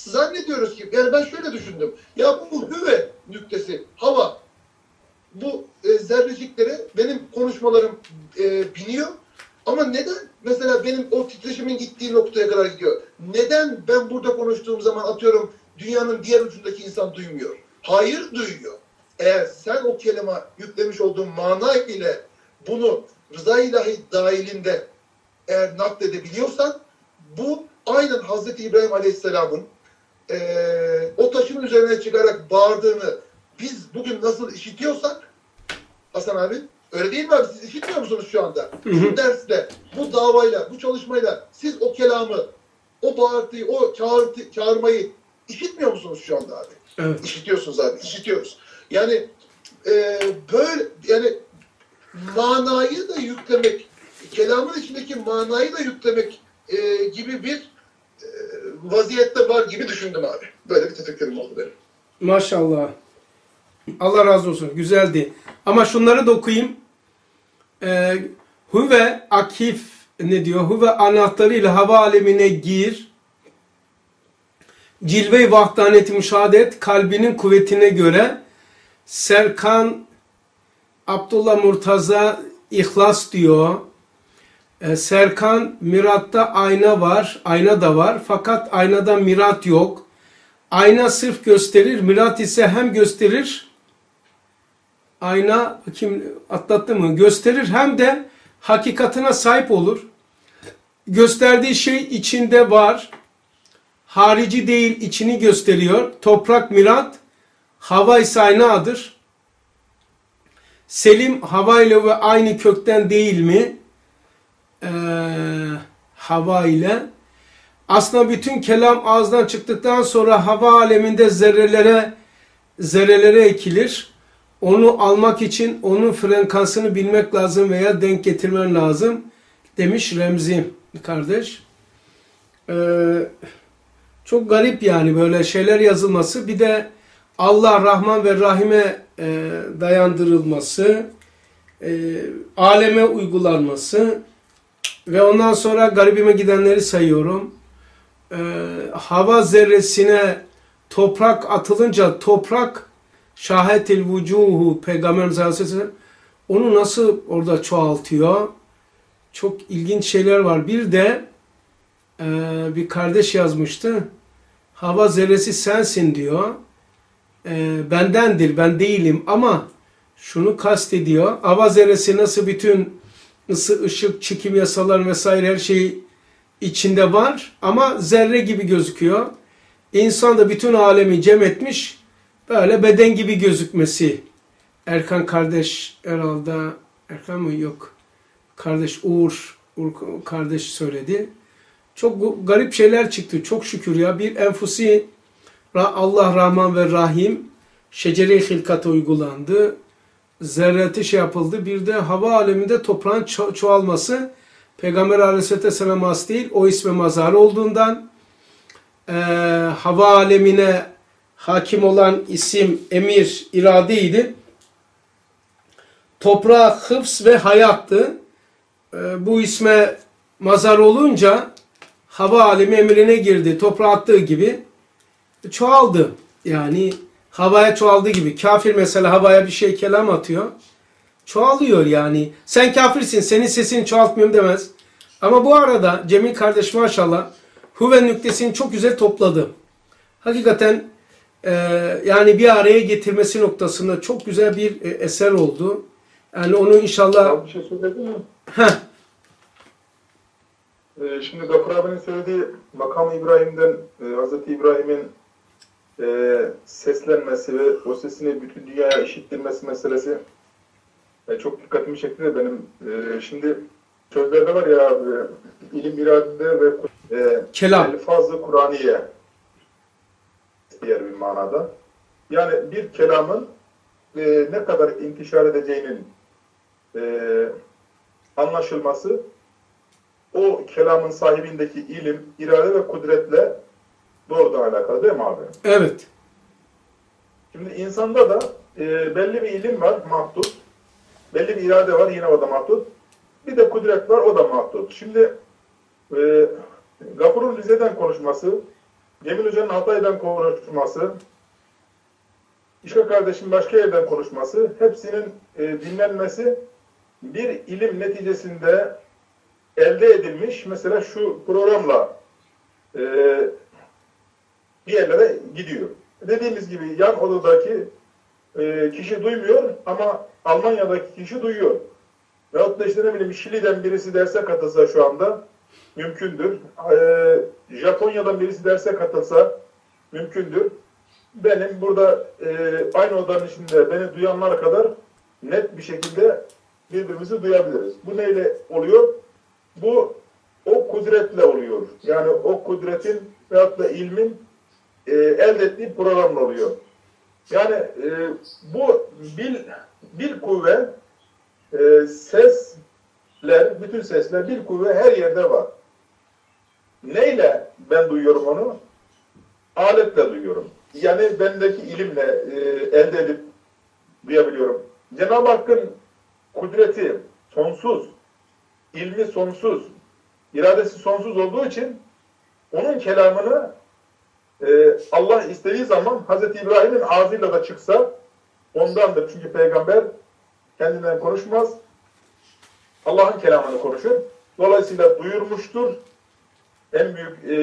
zannediyoruz ki, yani ben şöyle düşündüm. Ya bu hüve nüktesi, hava, bu e, zerreciklere benim konuşmalarım e, biniyor. Ama neden mesela benim o titreşimin gittiği noktaya kadar gidiyor? Neden ben burada konuştuğum zaman atıyorum dünyanın diğer ucundaki insan duymuyor? Hayır, duyuyor. Eğer sen o kelime yüklemiş olduğun mana ile bunu rıza ilahi dahilinde eğer nakledebiliyorsan, bu aynen Hazreti İbrahim Aleyhisselam'ın e, o taşın üzerine çıkarak bağırdığını biz bugün nasıl işitiyorsak, Hasan abi, öyle değil mi abi? Siz işitmiyor musunuz şu anda? Şu dersle, bu davayla, bu çalışmayla siz o kelamı, o bağırtıyı, o çağırtı, çağırmayı işitmiyor musunuz şu anda abi? Evet. İşitiyorsunuz abi, işitiyoruz. Yani e, böyle, yani manayı da yüklemek, kelamın içindeki manayı da yüklemek e, gibi bir e, vaziyette var gibi düşündüm abi. Böyle bir tefekkürüm oldu benim. Maşallah. Allah razı olsun. Güzeldi. Ama şunları da okuyayım. Ee, Huve akif ne diyor? Huve anahtarıyla hava alemine gir. Cilve-i vahdaneti müşahede et. Kalbinin kuvvetine göre. Serkan Abdullah Murtaza İhlas diyor. Ee, Serkan miratta ayna var. Ayna da var. Fakat aynada mirat yok. Ayna sırf gösterir. Mirat ise hem gösterir. Ayna kim atlattı mı? Gösterir hem de hakikatine sahip olur. Gösterdiği şey içinde var. Harici değil, içini gösteriyor. Toprak mirat, hava ise aynadır. Selim hava ile ve aynı kökten değil mi? Ee, hava ile. Aslında bütün kelam ağızdan çıktıktan sonra hava aleminde zerrelere zerrelere ekilir. Onu almak için onun frekansını bilmek lazım veya denk getirmen lazım demiş Remzi kardeş. Ee, çok garip yani böyle şeyler yazılması. Bir de Allah Rahman ve Rahim'e e, dayandırılması, e, aleme uygulanması ve ondan sonra garibime gidenleri sayıyorum. Ee, hava zerresine toprak atılınca toprak şahetil vucuhu Peygamberimiz Aleyhisselam onu nasıl orada çoğaltıyor? Çok ilginç şeyler var. Bir de e, bir kardeş yazmıştı. Hava zerresi sensin diyor. E, bendendir, ben değilim ama şunu kastediyor. Hava zerresi nasıl bütün ısı, ışık, çekim yasaları vesaire her şey içinde var ama zerre gibi gözüküyor. İnsan da bütün alemi cem etmiş, böyle beden gibi gözükmesi. Erkan kardeş herhalde, Erkan mı yok? Kardeş Uğur, Uğur kardeş söyledi. Çok garip şeyler çıktı. Çok şükür ya. Bir enfusi Allah Rahman ve Rahim şecere-i hilkata uygulandı. Zerreti şey yapıldı. Bir de hava aleminde toprağın ço- çoğalması Peygamber Aleyhisselam'a has değil. O isme mazhar olduğundan e, hava alemine hakim olan isim emir, iradeydi. Toprağa hıfz ve hayattı. E, bu isme mazhar olunca hava alemi emrine girdi. Toprağa attığı gibi çoğaldı. Yani havaya çoğaldığı gibi. Kafir mesela havaya bir şey kelam atıyor. Çoğalıyor yani. Sen kafirsin, senin sesini çoğaltmıyorum demez. Ama bu arada Cemil kardeş maşallah huve nüktesini çok güzel topladı. Hakikaten e, yani bir araya getirmesi noktasında çok güzel bir e, eser oldu. Yani onu inşallah... Bir şey söyledin mi? Heh. Ee, şimdi Gafur abinin söylediği makam İbrahim'den e, Hazreti İbrahim'in e, seslenmesi ve o sesini bütün dünyaya işittirmesi meselesi e, çok dikkatimi çekti de benim. E, şimdi sözlerde var ya e, ilim irade ve e, Kelam. elfaz-ı Kur'aniye diğer bir manada. Yani bir kelamın e, ne kadar intişar edeceğinin e, anlaşılması o kelamın sahibindeki ilim, irade ve kudretle doğrudan alakalı değil mi abi? Evet. Şimdi insanda da e, belli bir ilim var, mahdut. Belli bir irade var, yine o da mahdut. Bir de kudret var, o da mahdut. Şimdi e, Gafur'un Rize'den konuşması Cemil Hoca'nın Hatay'dan konuşması, İşko kardeşim başka yerden konuşması, hepsinin e, dinlenmesi bir ilim neticesinde elde edilmiş, mesela şu programla e, bir yerlere gidiyor. Dediğimiz gibi yan odadaki e, kişi duymuyor ama Almanya'daki kişi duyuyor. Veyahut da işte ne bileyim Şili'den birisi derse katılsa şu anda mümkündür. E, Japonya'dan birisi derse katılsa mümkündür. Benim burada e, aynı odanın içinde beni duyanlar kadar net bir şekilde birbirimizi duyabiliriz. Bu neyle oluyor? Bu o kudretle oluyor. Yani o kudretin veyahut da ilmin e, elde ettiği programla oluyor. Yani e, bu bil, bil kuvve e, sesler, bütün sesler, bil kuvve her yerde var. Neyle ben duyuyorum onu? Aletle duyuyorum. Yani bendeki ilimle e, elde edip duyabiliyorum. Cenab-ı Hakk'ın kudreti sonsuz, ilmi sonsuz, iradesi sonsuz olduğu için onun kelamını e, Allah istediği zaman Hazreti İbrahim'in ağzıyla da çıksa ondandır. Çünkü peygamber kendinden konuşmaz. Allah'ın kelamını konuşur. Dolayısıyla duyurmuştur. En büyük e,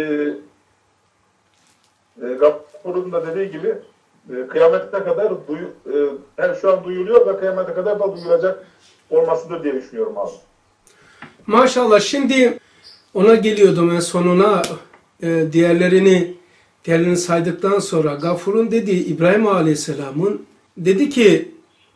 e, Gafur'un da dediği gibi e, kıyamete kadar duyu, e, her şu an duyuluyor ve kıyamete kadar da duyulacak olmasıdır diye düşünüyorum abi. Maşallah, şimdi ona geliyordum en sonuna. E, diğerlerini diğerlerini saydıktan sonra Gafur'un dediği, İbrahim Aleyhisselam'ın dedi ki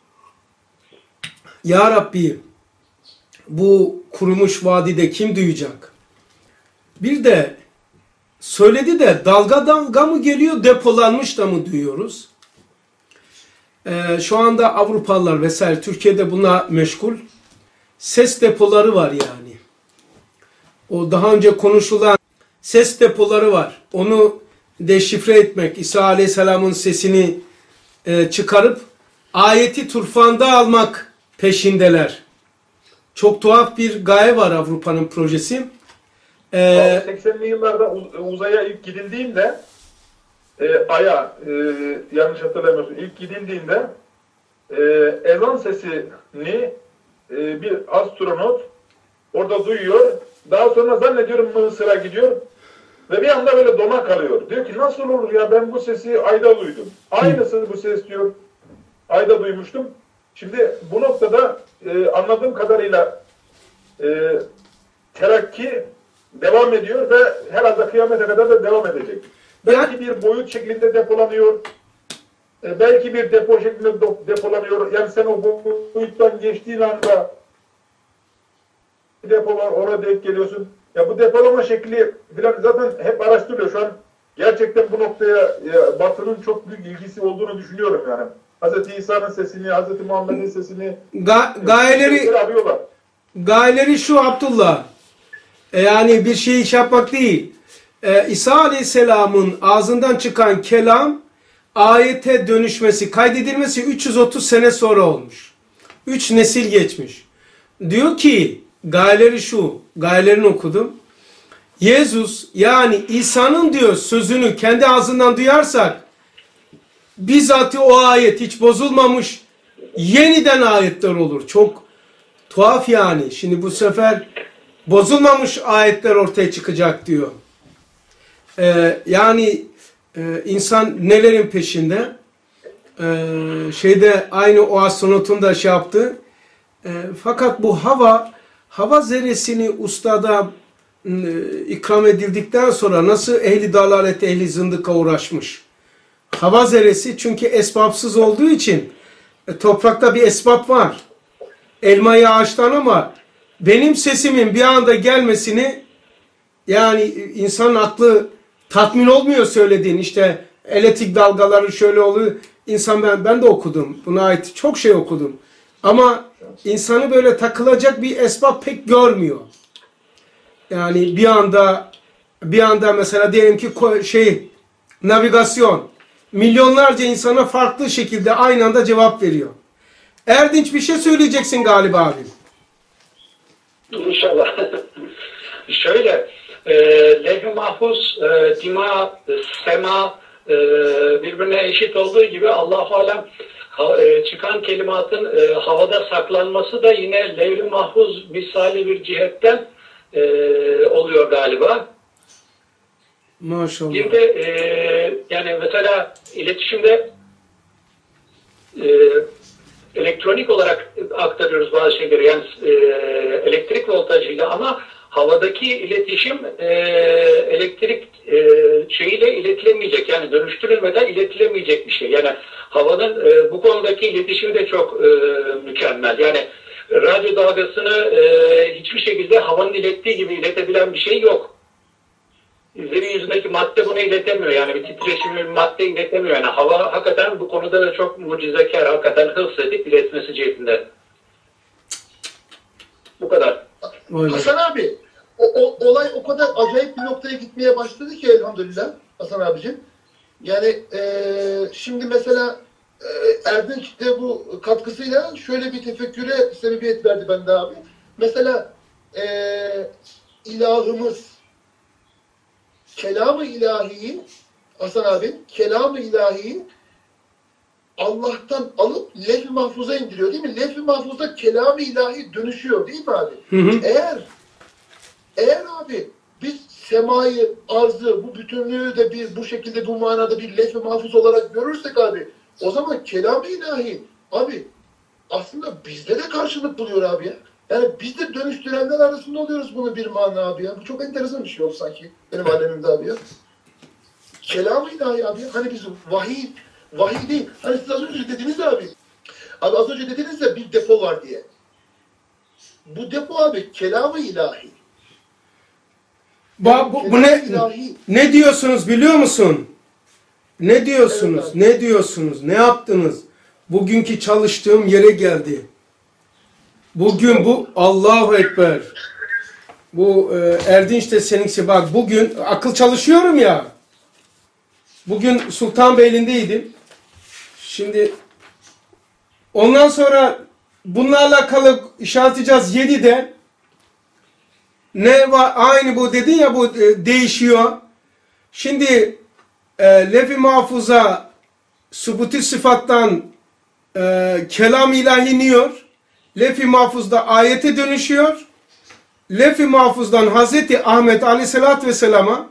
Ya Rabbi, bu kurumuş vadide kim duyacak? Bir de söyledi de dalga dalga mı geliyor, depolanmış da mı duyuyoruz? Ee, şu anda Avrupalılar vesaire Türkiye'de buna meşgul. Ses depoları var yani. O daha önce konuşulan ses depoları var. Onu deşifre etmek, İsa Aleyhisselam'ın sesini e, çıkarıp ayeti turfanda almak peşindeler. Çok tuhaf bir gaye var Avrupa'nın projesi. Ee, seksenli yıllarda uzaya ilk gidildiğinde e, Ay'a e, yanlış hatırlamıyorsun ilk gidildiğinde e, ezan sesini e, bir astronot orada duyuyor. Daha sonra zannediyorum Mısır'a gidiyor ve bir anda böyle dona kalıyor. Diyor ki nasıl olur ya, ben bu sesi Ay'da duydum. Aynısı bu ses diyor. Ay'da duymuştum. Şimdi bu noktada e, anladığım kadarıyla e, terakki devam ediyor ve herhalde kıyamete kadar da devam edecek. Belki bir boyut şeklinde depolanıyor. E, belki bir depo şeklinde depolanıyor. Yani sen o boyuttan geçtiğin anda depo var, oraya denk geliyorsun. Ya bu depolama şekli falan zaten hep araştırılıyor. Şu an gerçekten bu noktaya e, Batı'nın çok büyük ilgisi olduğunu düşünüyorum yani. Hazreti İsa'nın sesini, Hazreti Muhammed'in sesini ga gayeleri, arıyorlar. gayeleri şu Abdullah. E, yani bir şeyi iş yapmak değil. E, İsa Aleyhisselam'ın ağzından çıkan kelam ayete dönüşmesi, kaydedilmesi üç yüz otuz sene sonra olmuş. Üç nesil geçmiş. Diyor ki gayeleri şu, gayelerini okudum. Yezus yani İsa'nın diyor sözünü kendi ağzından duyarsak bizzat o ayet hiç bozulmamış yeniden ayetler olur. Çok tuhaf yani. Şimdi bu sefer bozulmamış ayetler ortaya çıkacak diyor. Ee, yani e, insan nelerin peşinde? Ee, şeyde aynı o astronotun da şey yaptı. Ee, fakat bu hava hava zerresini ustada e, ikram edildikten sonra nasıl ehli dalalet, ehli zındıka uğraşmış. Hava zerresi çünkü esbapsız olduğu için e, toprakta bir esbab var. Elmayı ağaçtan ama benim sesimin bir anda gelmesini yani insanın aklı tatmin olmuyor söylediğin işte elektrik dalgaları şöyle oluyor. İnsan ben ben de okudum. Buna ait çok şey okudum. Ama insanı böyle takılacak bir esbab pek görmüyor. Yani bir anda bir anda mesela diyelim ki şey navigasyon milyonlarca insana farklı şekilde aynı anda cevap veriyor. Erdinç bir şey söyleyeceksin galiba abi. İnşallah. Şöyle, e, levh-i mahfuz, e, dima, e, sema e, birbirine eşit olduğu gibi Allah-u Alem ha, e, çıkan kelimatın e, havada saklanması da yine levh-i mahfuz misali bir cihetten e, oluyor galiba. Maşallah. Bir de e, yani mesela iletişimde e, elektronik olarak aktarıyoruz bazı şeyleri, yani e, elektrik voltajıyla, ama havadaki iletişim e, elektrik e, şeyiyle iletilemeyecek, yani dönüştürülmeden iletilemeyecek bir şey. Yani havanın e, bu konudaki iletişimi de çok e, mükemmel. Yani radyo dalgasını e, hiçbir şekilde havanın ilettiği gibi iletebilen bir şey yok. Zemin yüzündeki madde bunu iletemiyor. Yani bir titreşimli bir madde iletemiyor. Yani hava hakikaten bu konuda da çok mucizekar. Hakikaten hıfzedip iletmesi cihetinde. Bu kadar. Öyle. Hasan abi, o, o, olay o kadar acayip bir noktaya gitmeye başladı ki elhamdülillah Hasan abicim. Yani e, şimdi mesela e, Erdinç de bu katkısıyla şöyle bir tefekküre sebebiyet verdi bende abi. Mesela e, ilahımız kelam-ı ilahiyi, Hasan abi, kelam-ı ilahiyi Allah'tan alıp levh-i mahfuza indiriyor değil mi? Levh-i mahfuzda kelam-ı ilahi dönüşüyor değil mi abi? Hı hı. Eğer eğer abi biz semayı, arzı, bu bütünlüğü de bir bu şekilde bu manada bir levh-i mahfuz olarak görürsek abi, o zaman kelam-ı ilahi abi aslında bizde de karşılık buluyor abi ya. Yani biz de dönüştürenler arasında oluyoruz bunu bir mana abi ya. Bu çok enteresan bir şey oldu sanki benim alemimde abi ya. Kelam-ı ilahi abi ya. Hani biz vahiy, vahiy değil. Hani siz az önce dediniz abi. Abi az önce dediniz ya bir depo var diye. Bu depo abi kelam-ı ilahi. Ba, bu, bu ne ne diyorsunuz biliyor musun? Ne diyorsunuz? Evet, ne diyorsunuz? Ne yaptınız? Bugünkü çalıştığım yere geldi. Bugün bu Allahu Ekber. Bu e, Erdinç de seninkisi. Bak bugün akıl çalışıyorum ya. Bugün Sultanbeyli'ndeydim. Şimdi ondan sonra bununla alakalı işaretleyeceğiz yedide. Ne var? Aynı bu dedin ya, bu e, değişiyor. Şimdi e, levh-i mahfuza subuti sıfattan e, kelam ilahi iniyor. Levh-i mahfuzda ayete dönüşüyor. Levh-i mahfuzdan Hazreti Ahmet Aleyhisselatü Vesselam'a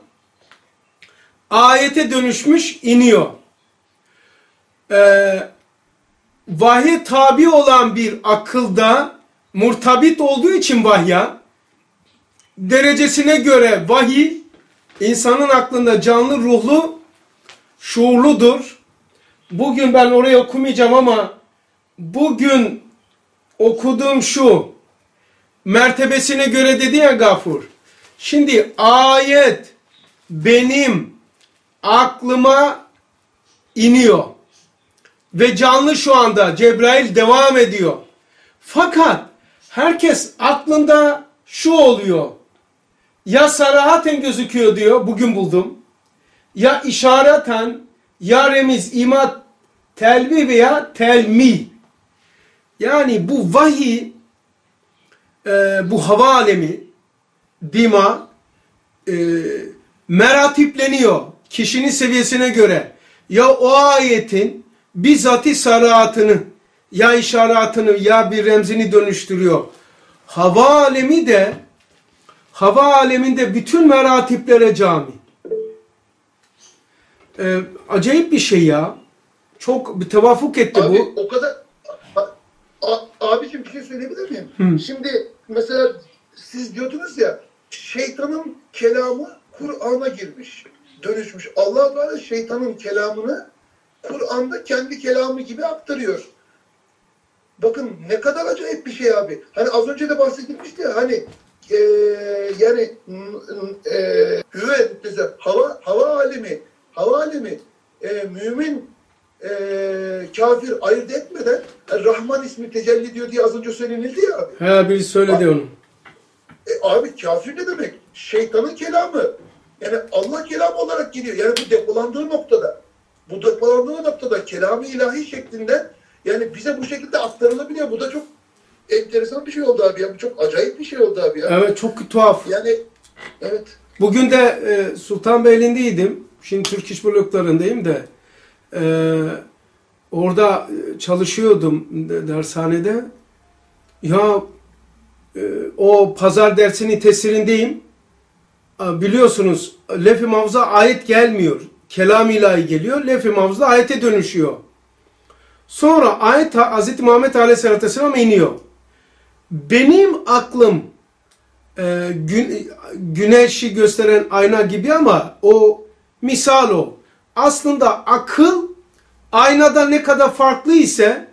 ayete dönüşmüş iniyor. Ee, vahye tabi olan bir akılda murtabit olduğu için vahya, derecesine göre vahiy insanın aklında canlı ruhlu, şuurludur. Bugün ben oraya okumayacağım ama bugün okuduğum şu mertebesine göre dedi ya Gafur. Şimdi ayet benim aklıma iniyor. Ve canlı şu anda Cebrail devam ediyor. Fakat herkes aklında şu oluyor. Ya sarahaten gözüküyor diyor, bugün buldum. Ya işareten, ya remiz, ima, telvi veya telmi. Yani bu vahiy, e, bu hava alemi, dima, e, meratipleniyor kişinin seviyesine göre. Ya o ayetin bizzati sarahatını, ya işaretini, ya bir remzini dönüştürüyor. Hava alemi de, hava aleminde bütün meratiplere cami. E, acayip bir şey ya. Çok bir tevafuk etti abi, bu. O kadar A, abiciğim bir şey söyleyebilir miyim? Hı. Şimdi mesela siz diyordunuz ya şeytanın kelamı Kur'an'a girmiş, dönüşmüş. Allah Teala şeytanın kelamını Kur'an'da kendi kelamı gibi aktarıyor. Bakın ne kadar acayip bir şey abi. Hani az önce de bahsedilmişti ya hani e, yani e, hüve mesela hava hava alemi hava alemi e, mümin Ee, kafir ayırt etmeden Rahman ismi tecelli diyor diye az önce söylenildi ya abi. He, biri söyledi onu. E, abi kafir ne demek? Şeytanın kelamı. Yani Allah kelamı olarak geliyor. Yani bu depolandığı noktada. Bu depolandığı noktada kelamı ilahi şeklinde yani bize bu şekilde aktarılabiliyor. Bu da çok enteresan bir şey oldu abi ya. Bu çok acayip bir şey oldu abi ya. Evet, çok tuhaf. Yani evet. Bugün de e, Sultanbeyli'ndeydim. Şimdi Türk İş Blokları'ndayım da. E, orada çalışıyordum dershanede. Ya e, o pazar dersinin tesirindeyim. Biliyorsunuz lef-i mahfuza ayet gelmiyor. Kelam ilahi geliyor. Lef-i mahfuzda ayete dönüşüyor. Sonra ayet Hz. Muhammed Aleyhisselatü Vesselam iniyor. Benim aklım e, gün, güneşi gösteren ayna gibi ama o misal o. Aslında akıl aynada ne kadar farklı ise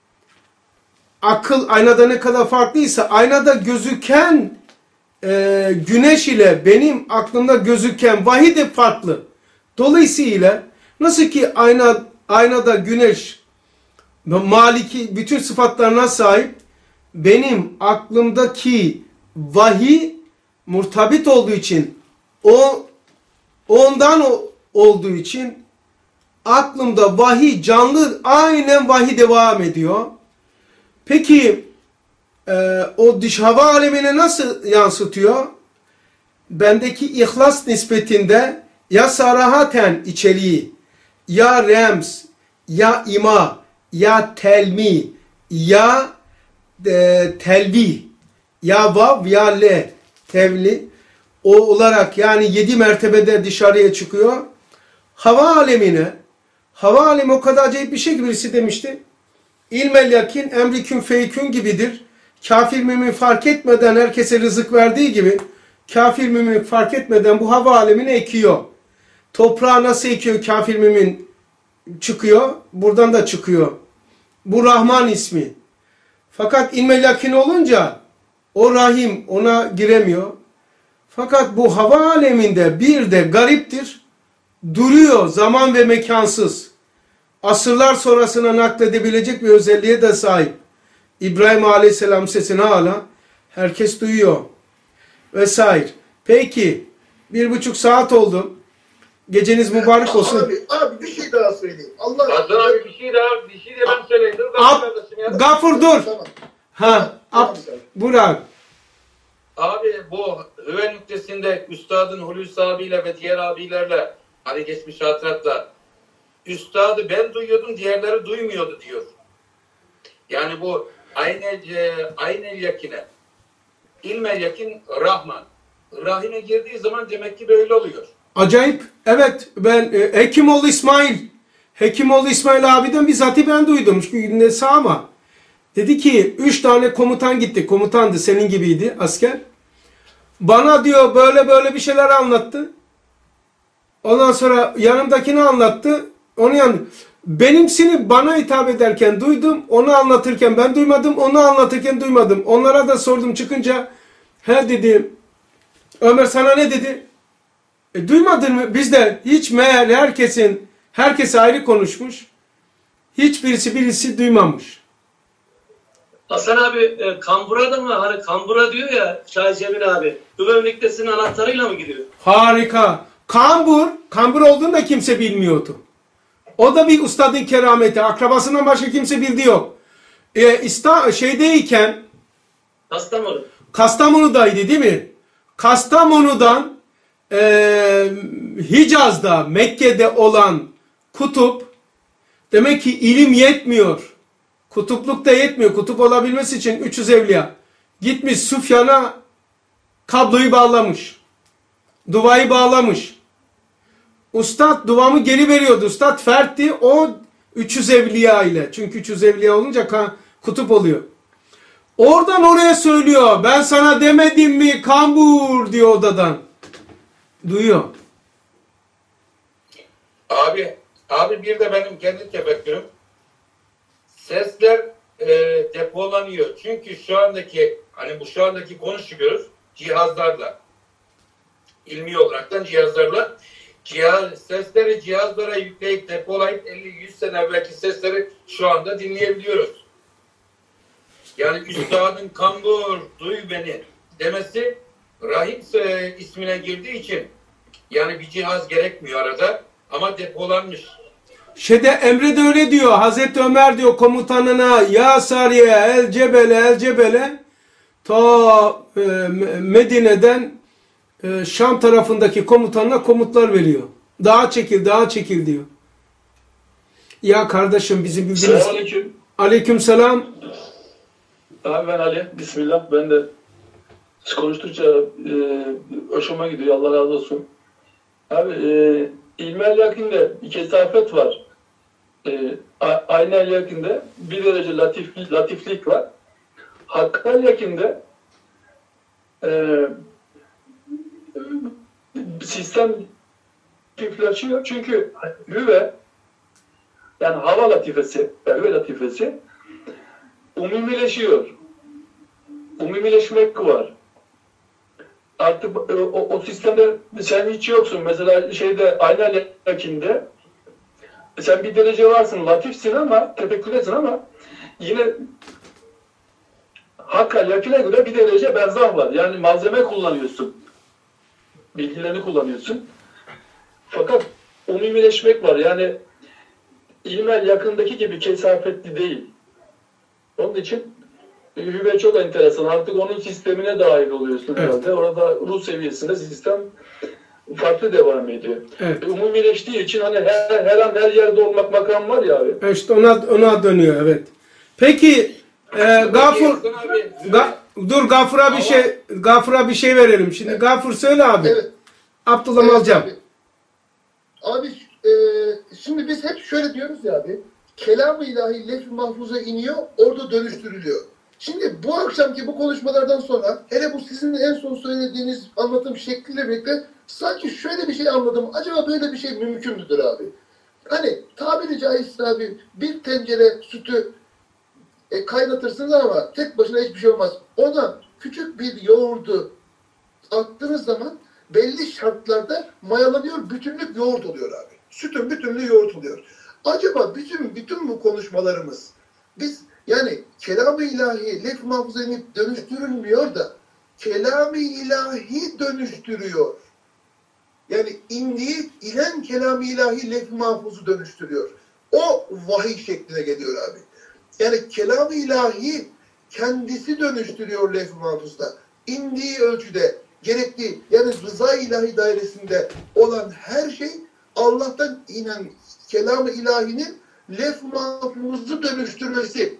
akıl aynada ne kadar farklı ise aynada gözüken e, güneş ile benim aklımda gözüken vahiy de farklı. Dolayısıyla nasıl ki ayna, aynada güneş maliki bütün sıfatlarına sahip, benim aklımdaki vahiy murtabit olduğu için, o ondan o, olduğu için aklımda vahiy canlı, aynen vahiy devam ediyor. Peki e, o dış hava alemine nasıl yansıtıyor? Bendeki ihlas nispetinde ya sarahaten içeriği, ya rems, ya ima, ya telmi, ya e, telvi, ya vav, ya le, tevli o olarak yani yedi mertebede dışarıya çıkıyor. Hava alemine, hava alemi o kadar acayip bir şey ki birisi demişti. İlmel yakin emrikün feykün gibidir. Kafir mümin fark etmeden herkese rızık verdiği gibi kafir mümin fark etmeden bu hava alemine ekiyor. Toprağa nasıl ekiyor kafir mümin çıkıyor. Buradan da çıkıyor. Bu Rahman ismi. Fakat ilmel yakin olunca o Rahim ona giremiyor. Fakat bu hava aleminde bir de gariptir. Duruyor zaman ve mekansız. Asırlar sonrasına nakledebilecek bir özelliğe de sahip. İbrahim Aleyhisselam sesini hala herkes duyuyor. Vesaire. Peki bir buçuk saat oldu. Geceniz mübarek olsun. Abi, abi bir şey daha söyleyeyim. Allah Hasan abi bir şey daha, bir şey de ben söyleyeyim. Dur, Ab, kardeşim ya. Gafur dur. Tamam. Ha, ab, Burak. Abi bu Hüve nüktesinde Üstad'ın Hulusi abiyle ve diğer abilerle hani geçmiş hatıratla Üstad'ı ben duyuyordum, diğerleri duymuyordu diyor. Yani bu aynel, e, aynel yakine, ilmel yakin Rahman. Rahime girdiği zaman demek ki böyle oluyor. Acayip. Evet ben e, Hekimoğlu İsmail. Hekimoğlu İsmail abiden bizatihi ben duydum. Çünkü ne sağ ama. Dedi ki üç tane komutan gitti. Komutandı senin gibiydi asker. Bana diyor böyle böyle bir şeyler anlattı. Ondan sonra yanımdakini anlattı. Onu yan benimsini bana hitap ederken duydum. Onu anlatırken ben duymadım. Onu anlatırken duymadım. Onlara da sordum çıkınca. He dedi. Ömer sana ne dedi? E, duymadın mı? Biz de hiç meğer herkesin herkes ayrı konuşmuş. Hiçbirisi birisi duymamış. Hasan abi e, kambura da mı? Hani kambura diyor ya Şahin Cemil abi. Hüve nüktesinin anahtarıyla mı gidiyor? Harika. Kambur, kambur olduğunu da kimse bilmiyordu. O da bir ustadın kerameti. Akrabasından başka kimse bildiği yok. E, İsta, şeydeyken Kastamonu. Kastamonu'daydı değil mi? Kastamonu'dan e, Hicaz'da, Mekke'de olan kutup demek ki ilim yetmiyor. Kutupluk da yetmiyor. Kutup olabilmesi için üç yüz evliya. Gitmiş Süfyan'a kabloyu bağlamış. Duvayı bağlamış. Ustad duvamı geri veriyordu. Ustad fertti o üç yüz evliya ile. Çünkü üç yüz evliya olunca kutup oluyor. Oradan oraya söylüyor. Ben sana demedim mi kambur diyor odadan. Duyuyor. Abi, abi bir de benim kendi tefekkürüm. Sesler e, depolanıyor. Çünkü şu andaki hani bu şu andaki konuşuyoruz cihazlarla. İlmi olaraktan cihazlarla cihaz, sesleri cihazlara yükleyip depolayıp elli yüz sene evvelki sesleri şu anda dinleyebiliyoruz. Yani üstadın kambur duy beni demesi Rahim ismine girdiği için yani bir cihaz gerekmiyor arada ama depolanmış. Şeyde Emre de öyle diyor. Hazreti Ömer diyor komutanına ya Sariye el cebele el cebele ta e, Medine'den e, Şam tarafındaki komutanına komutlar veriyor. Dağa çekil, dağa çekil diyor. Ya kardeşim bizim bildiğimiz... Selamünaleyküm. Aleykümselam. Abi ben Ali. Bismillah. Ben de siz konuştukça e, hoşuma gidiyor. Allah razı olsun. Abi e, İlmel yakinde bir kesafet var. E, Aynel yakinde bir derece latif, latiflik var. Hakkal yakinde e, sistem latifleşiyor. Çünkü hüve yani hava latifesi, hüve latifesi umumileşiyor. Umumileşmek var. Artık o, o sistemde sen hiç yoksun. Mesela şeyde Aynel yakinde sen bir derece varsın, latifsin ama, tefekküresin ama yine Hakkal yakine göre bir derece berzah var. Yani malzeme kullanıyorsun. Bilgilerini kullanıyorsun. Fakat umumileşmek var. Yani İlmel yakındaki gibi kesafetli değil. Onun için hüve çok enteresan. Artık onun sistemine dahil oluyorsun evet. herhalde. Orada ruh seviyesinde sistem farklı devam ediyor. Evet. Umumileştiği için hani her, her an her yerde olmak makam var ya abi. E İşte ona, ona dönüyor evet. Peki e, Gafur Ga, dur Gafur'a bir şey Gafur'a bir şey verelim. Şimdi evet. Gafur söyle abi. Evet. Abdullah Evet alacağım. Abi, abi e, şimdi biz hep şöyle diyoruz ya abi. Kelam-ı ilahi lef-i mahfuza iniyor, orada dönüştürülüyor. Şimdi bu akşamki bu konuşmalardan sonra, hele bu sizin en son söylediğiniz anlatım şekliyle birlikte sanki şöyle bir şey anladım. Acaba böyle bir şey mümkün müdür abi? Hani tabiri caizse abi bir tencere sütü e, kaynatırsınız ama tek başına hiçbir şey olmaz. Ona küçük bir yoğurdu attığınız zaman belli şartlarda mayalanıyor, bütünlük yoğurt oluyor abi. Sütün bütünlüğü yoğurt oluyor. Acaba bütün bütün bu konuşmalarımız biz yani kelam-ı ilahi lef-i mahfuza inip dönüştürülmüyor da kelam-ı ilahi dönüştürüyor. Yani indiği inen kelam-ı ilahi lef-i mahfuzu dönüştürüyor. O vahiy şekline geliyor abi. Yani kelam-ı ilahi kendisi dönüştürüyor lef-i mahfuzda. İndiği ölçüde gerektiği yani rıza ilahi dairesinde olan her şey Allah'tan inen kelam-ı ilahinin lef-i mahfuzu dönüştürmesi.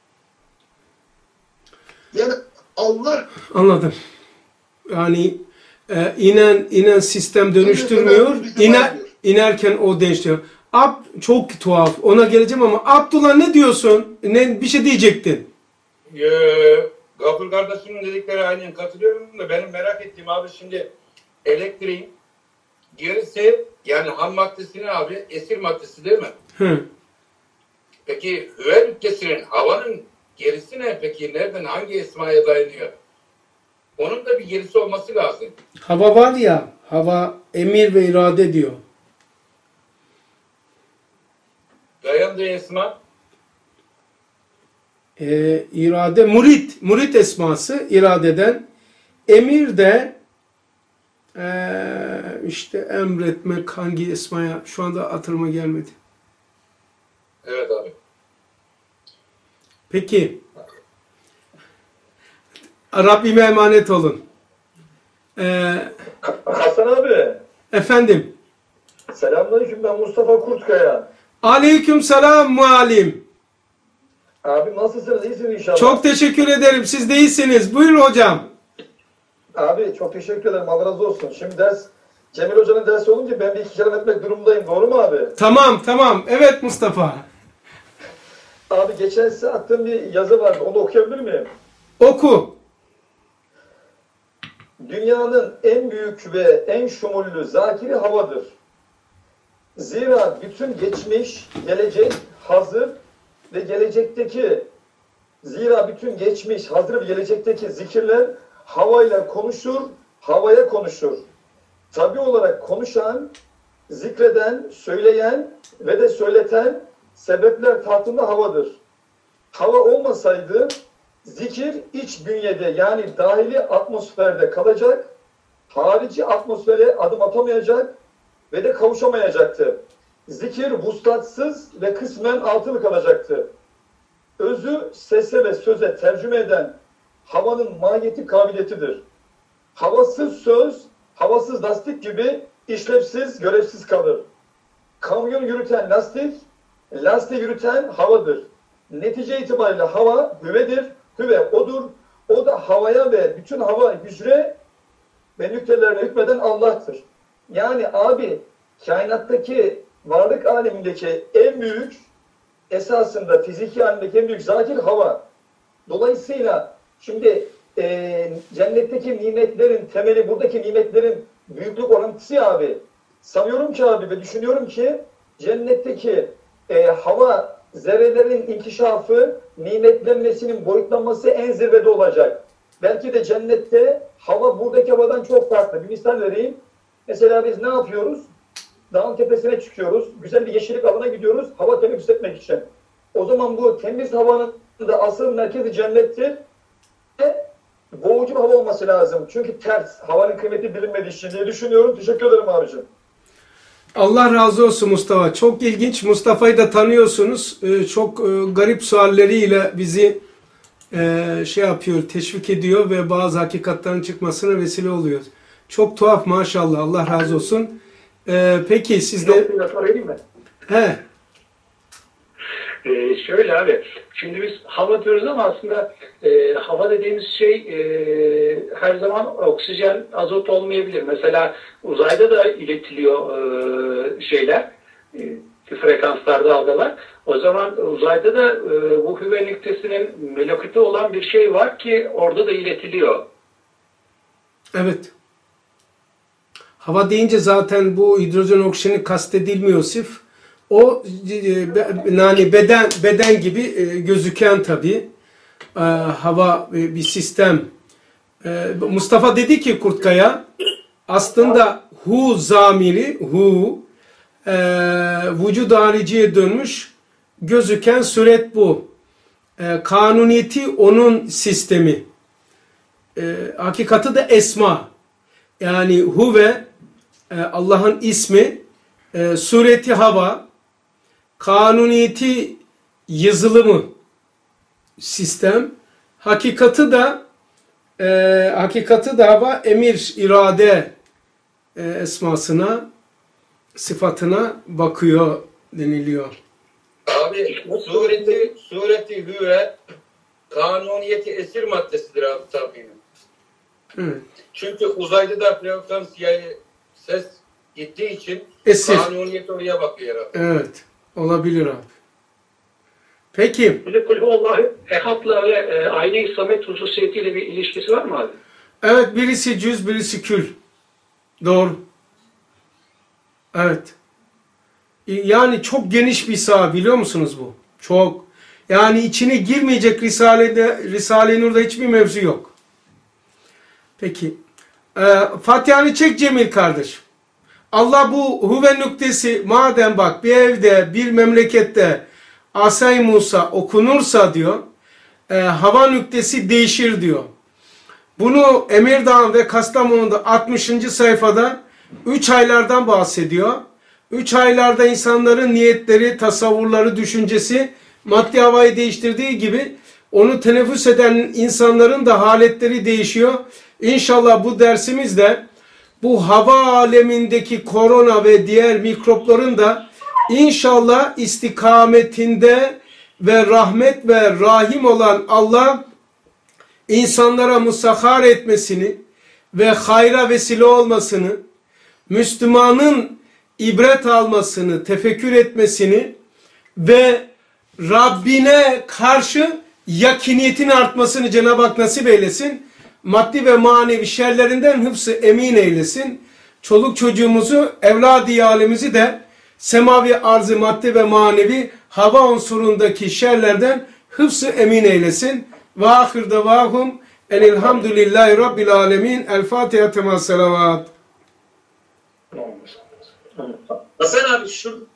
Yani Allah Anladım. Yani e, inen inen sistem dönüştürmüyor. İner, inerken o değişiyor. Ab çok tuhaf. Ona geleceğim ama Abdullah ne diyorsun? Ne bir şey diyecektin? Ee, Gafur kardeşimin dedikleri aynen katılıyorum da benim merak ettiğim abi şimdi elektriğin gerisi yani ham maddesinin abi esir maddesi değil mi? Hı. Peki hüve nüktesinin havanın gerisi ne peki? Nereden hangi esmaya dayanıyor? Onun da bir gerisi olması lazım. Hava var ya, hava emir ve irade diyor. Dayandığı esma Ee, irade, murit, murit esması iradeden, emir de ee, işte emretmek hangi esmaya şu anda hatırıma gelmedi. evet abi. Peki. Rabbime emanet olun. Ee, Hasan abi. efendim. Selamünaleyküm, ben Mustafa Kurtkaya. Aleyküm selam muallim. Abi nasılsınız? İyisiniz inşallah. Çok teşekkür ederim. Siz de iyisiniz. Buyurun hocam. Abi çok teşekkür ederim. Allah razı olsun. Şimdi ders, Cemil Hoca'nın dersi olunca ben bir iki kelam etmek durumundayım. Doğru mu abi? Tamam tamam. Evet Mustafa. Abi geçen size attığım bir yazı vardı. Onu okuyabilir miyim? Oku. Dünyanın en büyük ve en şumullü zakiri havadır. Zira bütün geçmiş, gelecek, hazır ve gelecekteki zira bütün geçmiş, hazır ve gelecekteki zikirler havayla konuşur, havaya konuşur. Tabi olarak konuşan, zikreden, söyleyen ve de söyleten sebepler tahtında havadır. Hava olmasaydı zikir iç bünyede yani dahili atmosferde kalacak, harici atmosfere adım atamayacak ve de kavuşamayacaktı. Zikir vuslatsız ve kısmen atıl kalacaktı. Özü sese ve söze tercüme eden havanın mahiyeti kabiliyetidir. Havasız söz havasız lastik gibi işlevsiz, görevsiz kalır. Kamyon yürüten lastik, lastik yürüten havadır. Netice itibariyle hava hüvedir, hüve odur. O da havaya ve bütün hava hücre ve nüklelerine hükmeden Allah'tır. Yani abi kainattaki varlık alemindeki en büyük esasında fiziki alemdeki en büyük zakir hava. Dolayısıyla şimdi e, cennetteki nimetlerin temeli buradaki nimetlerin büyüklük orantısı ya abi. Sanıyorum ki abi ve düşünüyorum ki cennetteki e, hava zerrelerin inkişafı, nimetlenmesinin boyutlanması en zirvede olacak. Belki de cennette hava buradaki havadan çok farklı. Bir misal vereyim. Mesela biz ne yapıyoruz? Dağın tepesine çıkıyoruz. Güzel bir yeşillik alana gidiyoruz. Hava teneffüs etmek için. O zaman bu temiz havanın da asıl merkezi cennettir. Ve boğucu bir hava olması lazım. Çünkü ters. Havanın kıymeti bilinmediği için diye düşünüyorum. Teşekkür ederim abicim. Allah razı olsun Mustafa. Çok ilginç. Mustafa'yı da tanıyorsunuz. Ee, çok e, garip sualleriyle bizi e, şey yapıyor, teşvik ediyor ve bazı hakikatlerin çıkmasına vesile oluyor. Çok tuhaf maşallah. Allah razı olsun. Ee, peki siz de... Sorayım mı? He. Ee, şöyle abi, şimdi biz hava diyoruz ama aslında e, hava dediğimiz şey e, her zaman oksijen, azot olmayabilir. Mesela uzayda da iletiliyor e, şeyler, e, frekanslar, dalgalar. O zaman uzayda da e, bu hüve nüktesinin melekütü olan bir şey var ki orada da iletiliyor. Evet. Hava deyince zaten bu hidrojen oksijeni kastedilmiyor sırf. O yani beden beden gibi gözüken tabii hava bir sistem. Mustafa dedi ki Kurtkaya aslında hu zamiri hu vücud hariciye dönmüş gözüken suret bu. Kanuniyeti onun sistemi. Hakikati de esma. Yani huve Allah'ın ismi, sureti hava, kanuniyeti yazılımı sistem, hakikati da e, hakikati da hava emir, irade e, esmasına, sıfatına bakıyor deniliyor. Abi sureti, sureti hüve kanuniyeti esir maddesidir abi tabii. Evet. Çünkü uzayda da frekans yani ses gittiği için Esir. kanuniyet oraya bakıyor herhalde. Evet. Olabilir abi. Peki. Bir de Kulhuvallahi ehadla ve e, aile-i samet hususiyetiyle bir ilişkisi var mı abi? Evet, birisi cüz, birisi kül. Doğru. Evet. Yani çok geniş bir saha, biliyor musunuz bu? Çok. Yani içine girmeyecek Risale'de, Risale-i Nur'da hiçbir mevzu yok. Peki. Ee, Fatiha'nı çek Cemil kardeş. Allah bu huve nüktesi madem bak bir evde, bir memlekette Asay Musa okunursa diyor, e, hava nüktesi değişir diyor. Bunu Emirdağ ve Kastamonu'da altmışıncı sayfada üç aylardan bahsediyor. üç aylarda insanların niyetleri, tasavvurları, düşüncesi maddi havayı değiştirdiği gibi onu teneffüs eden insanların da haletleri değişiyor. İnşallah bu dersimizde bu hava alemindeki korona ve diğer mikropların da inşallah istikametinde ve rahmet ve rahim olan Allah insanlara musahhar etmesini ve hayra vesile olmasını, Müslümanın ibret almasını, tefekkür etmesini ve Rabbine karşı yakiniyetin artmasını Cenab-ı Hak nasip eylesin. Maddi ve manevi şerlerinden hıfzı emin eylesin. Çoluk çocuğumuzu, evladi alemizi de semavi arzı maddi ve manevi hava unsurundaki şerlerden hıfzı emin eylesin. Ve ahir davahum enilhamdülillahi rabbil alemin. El Fatiha tema selavat. Hasan abi şu,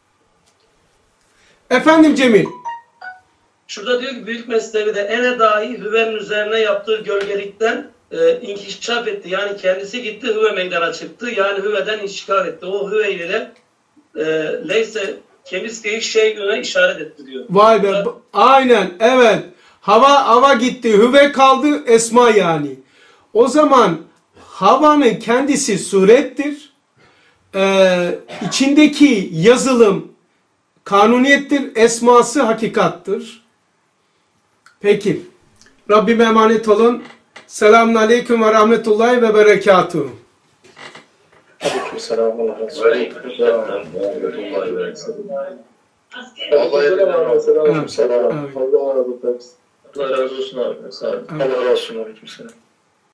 Efendim Cemil. şurada diyor ki Büyük Mesnevi'de ene dahi hüvenin üzerine yaptığı gölgelikten e, inkişaf etti. Yani kendisi gitti hüve meydana çıktı. Yani hüveden inşikaf etti. O hüve ile e, leyse kemiskeyi şeyine işaret etti diyor. Vay be. Burada, Aynen. Evet. Hava hava gitti. Hüve kaldı. Esma yani. O zaman havanın kendisi surettir. Ee, içindeki yazılım kanuniyettir. Esması hakikattır. Peki. Rabbime emanet olun. Selamun aleyküm ve rahmetullahi ve berekatuhu. Aleykümselam. Allah razı olsun. Aleykümselam. Amin. Aleykümselam. Amin. Allah razı olsun. Allah razı olsun abi. Sağ olun. Allah razı olsun. Aleykümselam.